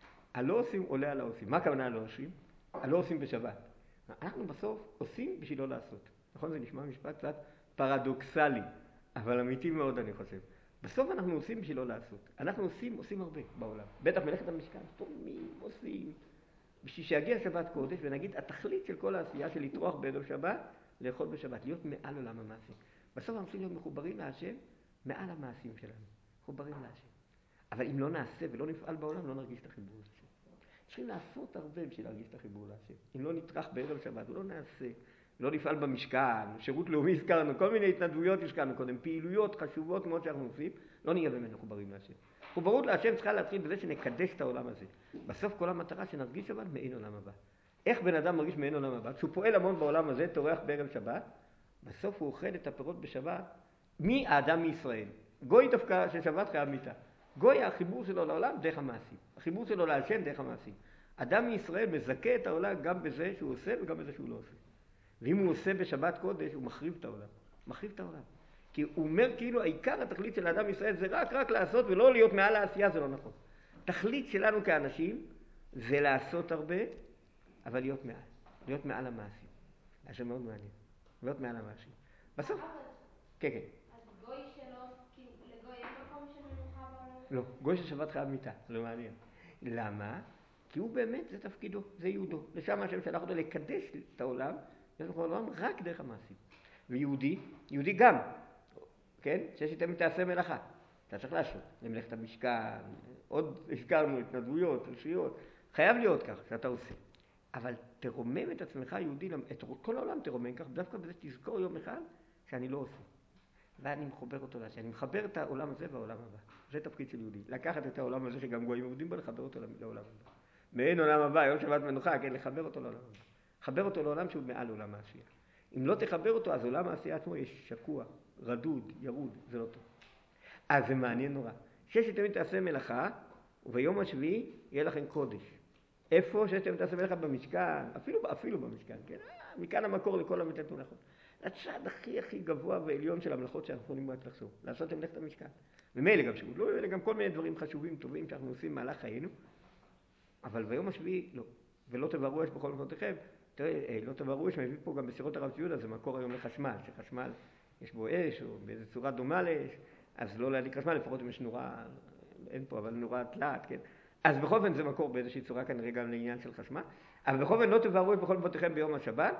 הלא עושים עולה על העושים. מה הכוונה הלא עושים? הלא עושים בשבת. אנחנו בסוף עושים בשביל לא לעשות. נכון? זה נשמע משפט קצת פרדוקסלי, אבל אמיתי מאוד אני חושב. בסוף אנחנו עושים בשביל לא לעשות. אנחנו עושים, עושים הרבה בעולם. בטח מלאכת המשכן, תורמים, עושים. בשביל שיגיע שבת קודש, ונגיד, התכלית של כל העשייה של לטרוח בערב שבת, לאכול בשבת, להיות מעל עולם המעשים. בסוף אנחנו צריכים להיות מחוברים להשם, מעל המעשים שלנו. מחוברים להשם. אבל אם לא נעשה ולא נפעל בעולם, לא נרגיש את החיבור להשם. צריכים לעשות הרבה בשביל להרגיש את החיבור להשם. אם לא נטרח בערב שבת, לא נעשה, לא נפעל במשכן, שירות לאומי הזכרנו, כל מיני התנדבויות הזכרנו קודם, פעילויות חשובות מאוד שאנחנו עושים, לא נהיה באמת מחוברים להשם. חברות להשם צריכה להתחיל בזה שנקדש את העולם הזה. בסוף כל המטרה שנרגיש שבת מעין עולם הבא. איך בן אדם מרגיש מעין עולם הבא? כשהוא פועל המון בעולם הזה, טורח בערב שבת, בסוף הוא אוכל את הפירות בשבת. מי האדם מישראל? גוי דווקא ששבת חייב מיתה. גוי החיבור שלו לעולם דרך המעשים. החיבור שלו להשם דרך המעשים. אדם מישראל מזכה את העולם גם בזה שהוא עושה וגם בזה שהוא לא עושה. ואם הוא עושה בשבת קודש, הוא מחריב את העולם. מחריב את העולם. כי הוא אומר כאילו העיקר התכלית של האדם מישראל זה רק רק לעשות ולא להיות מעל העשייה, זה לא נכון. תכלית שלנו כאנשים זה לעשות הרבה, אבל להיות מעל. להיות מעל המעשים. זה מאוד מעניין. להיות מעל המעשים. בסוף? כן, כן. אז גוי שלו, כאילו לגוי אין מקום של מנוחה בעולם? לא, גוי של שבת חייב מיתה, לא מעניין. למה? כי הוא באמת, זה תפקידו, זה ייעודו. לשם השם שלח אותו לקדש את העולם, יש לך העולם רק דרך המעשים. ויהודי, יהודי גם, כן? ששת ימים תעשה מלאכה. אתה צריך לעשות, למלאכת המשכן, עוד הזכרנו התנדבויות, רשויות. חייב להיות כך שאתה עושה. אבל תרומם את עצמך יהודי, את כל העולם תרומם כך, דווקא בזה תזכור יום אחד שאני לא עושה. ואני מחבר אותו להשם. אני מחבר את העולם הזה והעולם הבא. זה תפקיד של יהודי. לקחת את העולם הזה שגם גויים עובדים בו, לחבר אותו לעולם הבא. מעין עולם הבא, יום שבת מנוחה, כן, לחבר אותו לעולם הבא. לחבר אותו לעולם שהוא מעל עולם העשייה. אם לא תחבר אותו, אז עולם העשייה עצמו יש שקוע, רדוד, ירוד, זה לא טוב. אז זה מעניין נורא. ששת ימים תעשה מלאכה, וביום השביעי יהיה לכם קודש. איפה ששת ימים תעשה מלאכה? במשכן, אפילו, אפילו במשכן, כן? מכאן המקור לכל המתת מלאכות. הצד הכי הכי גבוה ועליון של המלאכות שאנחנו יכולים רק לחשוב, לעשות למלאכת המשכן. ומילא גם שירות, לא, אלא גם כל מיני דברים חשובים, טובים שאנחנו עושים במהלך חיינו, אבל ביום השביעי לא. ולא תבערו אש בכל מקומותיכם. תראה, לא תבערו אש, מביא פה גם בשירות הרב יהודה, זה מקור היום לחשמל, שחשמל יש בו אש, או באיזו צורה דומה לאש, אז לא להדליק חשמל, לפחות אם יש נורה, אין פה, אבל נורה תלת, כן? אז בכל אופן זה מקור באיזושהי צורה כנראה גם לעניין של חשמל, אבל בכל אופן לא תבערו אש בכל מקומותיכם ביום השבת,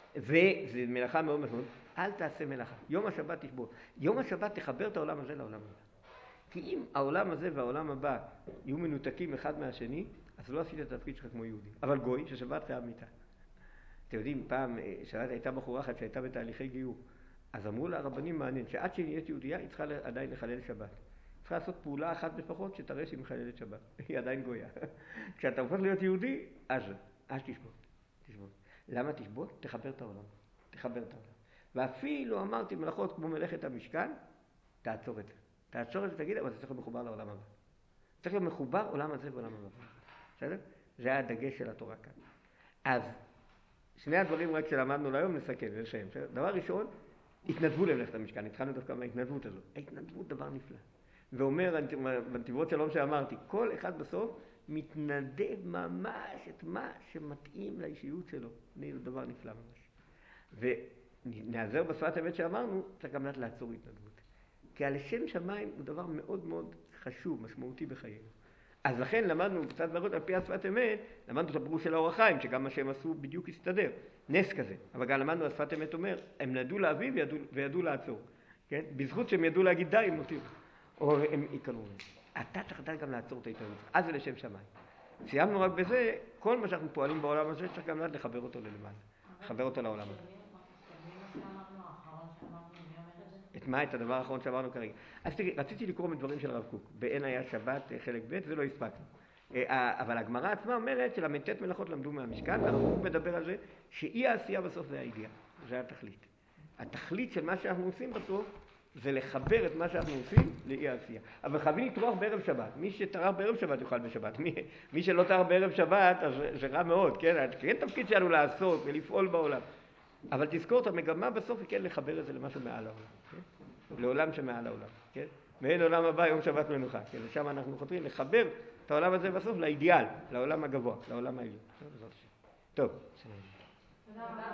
וזה מלאכה מאוד משמעות, אל תעשה מלאכה. יום השבת תשבות. יום השבת תחבר את העולם הזה לעולם הבא. כי אם העולם הזה והעולם הבא יהיו מנותקים אחד מהשני, אז לא עשית את התפקיד שלך כמו יהודי. אבל גוי, ששבת חייב מיתה. אתם יודעים, פעם שבת הייתה בחורה אחת שהייתה בתהליכי גיור. אז אמרו לה הרבנים מעניין, שעד שנהיית יהודייה היא צריכה עדיין לחלל שבת. צריכה לעשות פעולה אחת לפחות שתראה שהיא מחללת שבת. היא עדיין גויה. כשאתה הופך להיות יהודי, אז, אז תשבות. תשבות. למה תשבות? תחבר את העולם. תחבר את העולם. ואפילו אמרתי מלאכות כמו מלאכת המשכן, תעצור את זה. תעצור את זה, תגיד, אבל זה צריך להיות מחובר לעולם הבא. צריך להיות מחובר עולם הזה ועולם הבא. בסדר? זה היה הדגש של התורה כאן. אז, שני הדברים רק שלמדנו להיום נסכם ולסיים. דבר ראשון, התנדבו למלאכת המשכן, התחלנו דווקא מההתנדבות הזאת. ההתנדבות דבר נפלא. ואומר, בנתיבות שלום שאמרתי, כל אחד בסוף מתנדב ממש את מה שמתאים לאישיות שלו. זה דבר נפלא ממש. ונעזר בשפת אמת שאמרנו, צריך גם לעצור התנדבות. כי הלשם שמיים הוא דבר מאוד מאוד חשוב, משמעותי בחיינו. אז לכן למדנו קצת דברות על פי השפת אמת, למדנו את הפירוש של האור החיים, שגם מה שהם עשו בדיוק הסתדר, נס כזה. אבל גם למדנו השפת אמת אומר, הם ידעו להביא וידעו, וידעו לעצור. כן? בזכות שהם ידעו להגיד די, הם נותיו. או הם יקנו. אתה צריך לדעת גם לעצור את ההתנדבות. אז זה לשם שמיים. סיימנו רק בזה, כל מה שאנחנו פועלים בעולם הזה, צריך גם לדעת לחבר אותו ללמעלה. לחבר אותו לעולם הזה. את מה? את הדבר האחרון שאמרנו כרגע. אז תראי, רציתי לקרוא מדברים של הרב קוק. בעין היה שבת חלק ב', זה לא הספקנו. אבל הגמרא עצמה אומרת שלמ"ט מלאכות למדו מהמשכן, והרב קוק מדבר על זה שאי העשייה בסוף זה הידיעה. זה התכלית. התכלית של מה שאנחנו עושים בסוף זה לחבר את מה שאנחנו עושים לאי העשייה. אבל חייבים לטרוח בערב שבת. מי שטרח בערב שבת יאכל בשבת. מי, מי שלא טרח בערב שבת, אז זה רע מאוד, כן? כן תפקיד שלנו לעשות ולפעול בעולם. אבל תזכור את המגמה בסוף היא כן לחבר את זה למשהו מעל העולם, כן? לעולם שמעל העולם, כן? ואין עולם הבא יום שבת מנוחה, כן? ושם אנחנו חותרים לחבר את העולם הזה בסוף לאידיאל, לעולם הגבוה, לעולם העליון. טוב.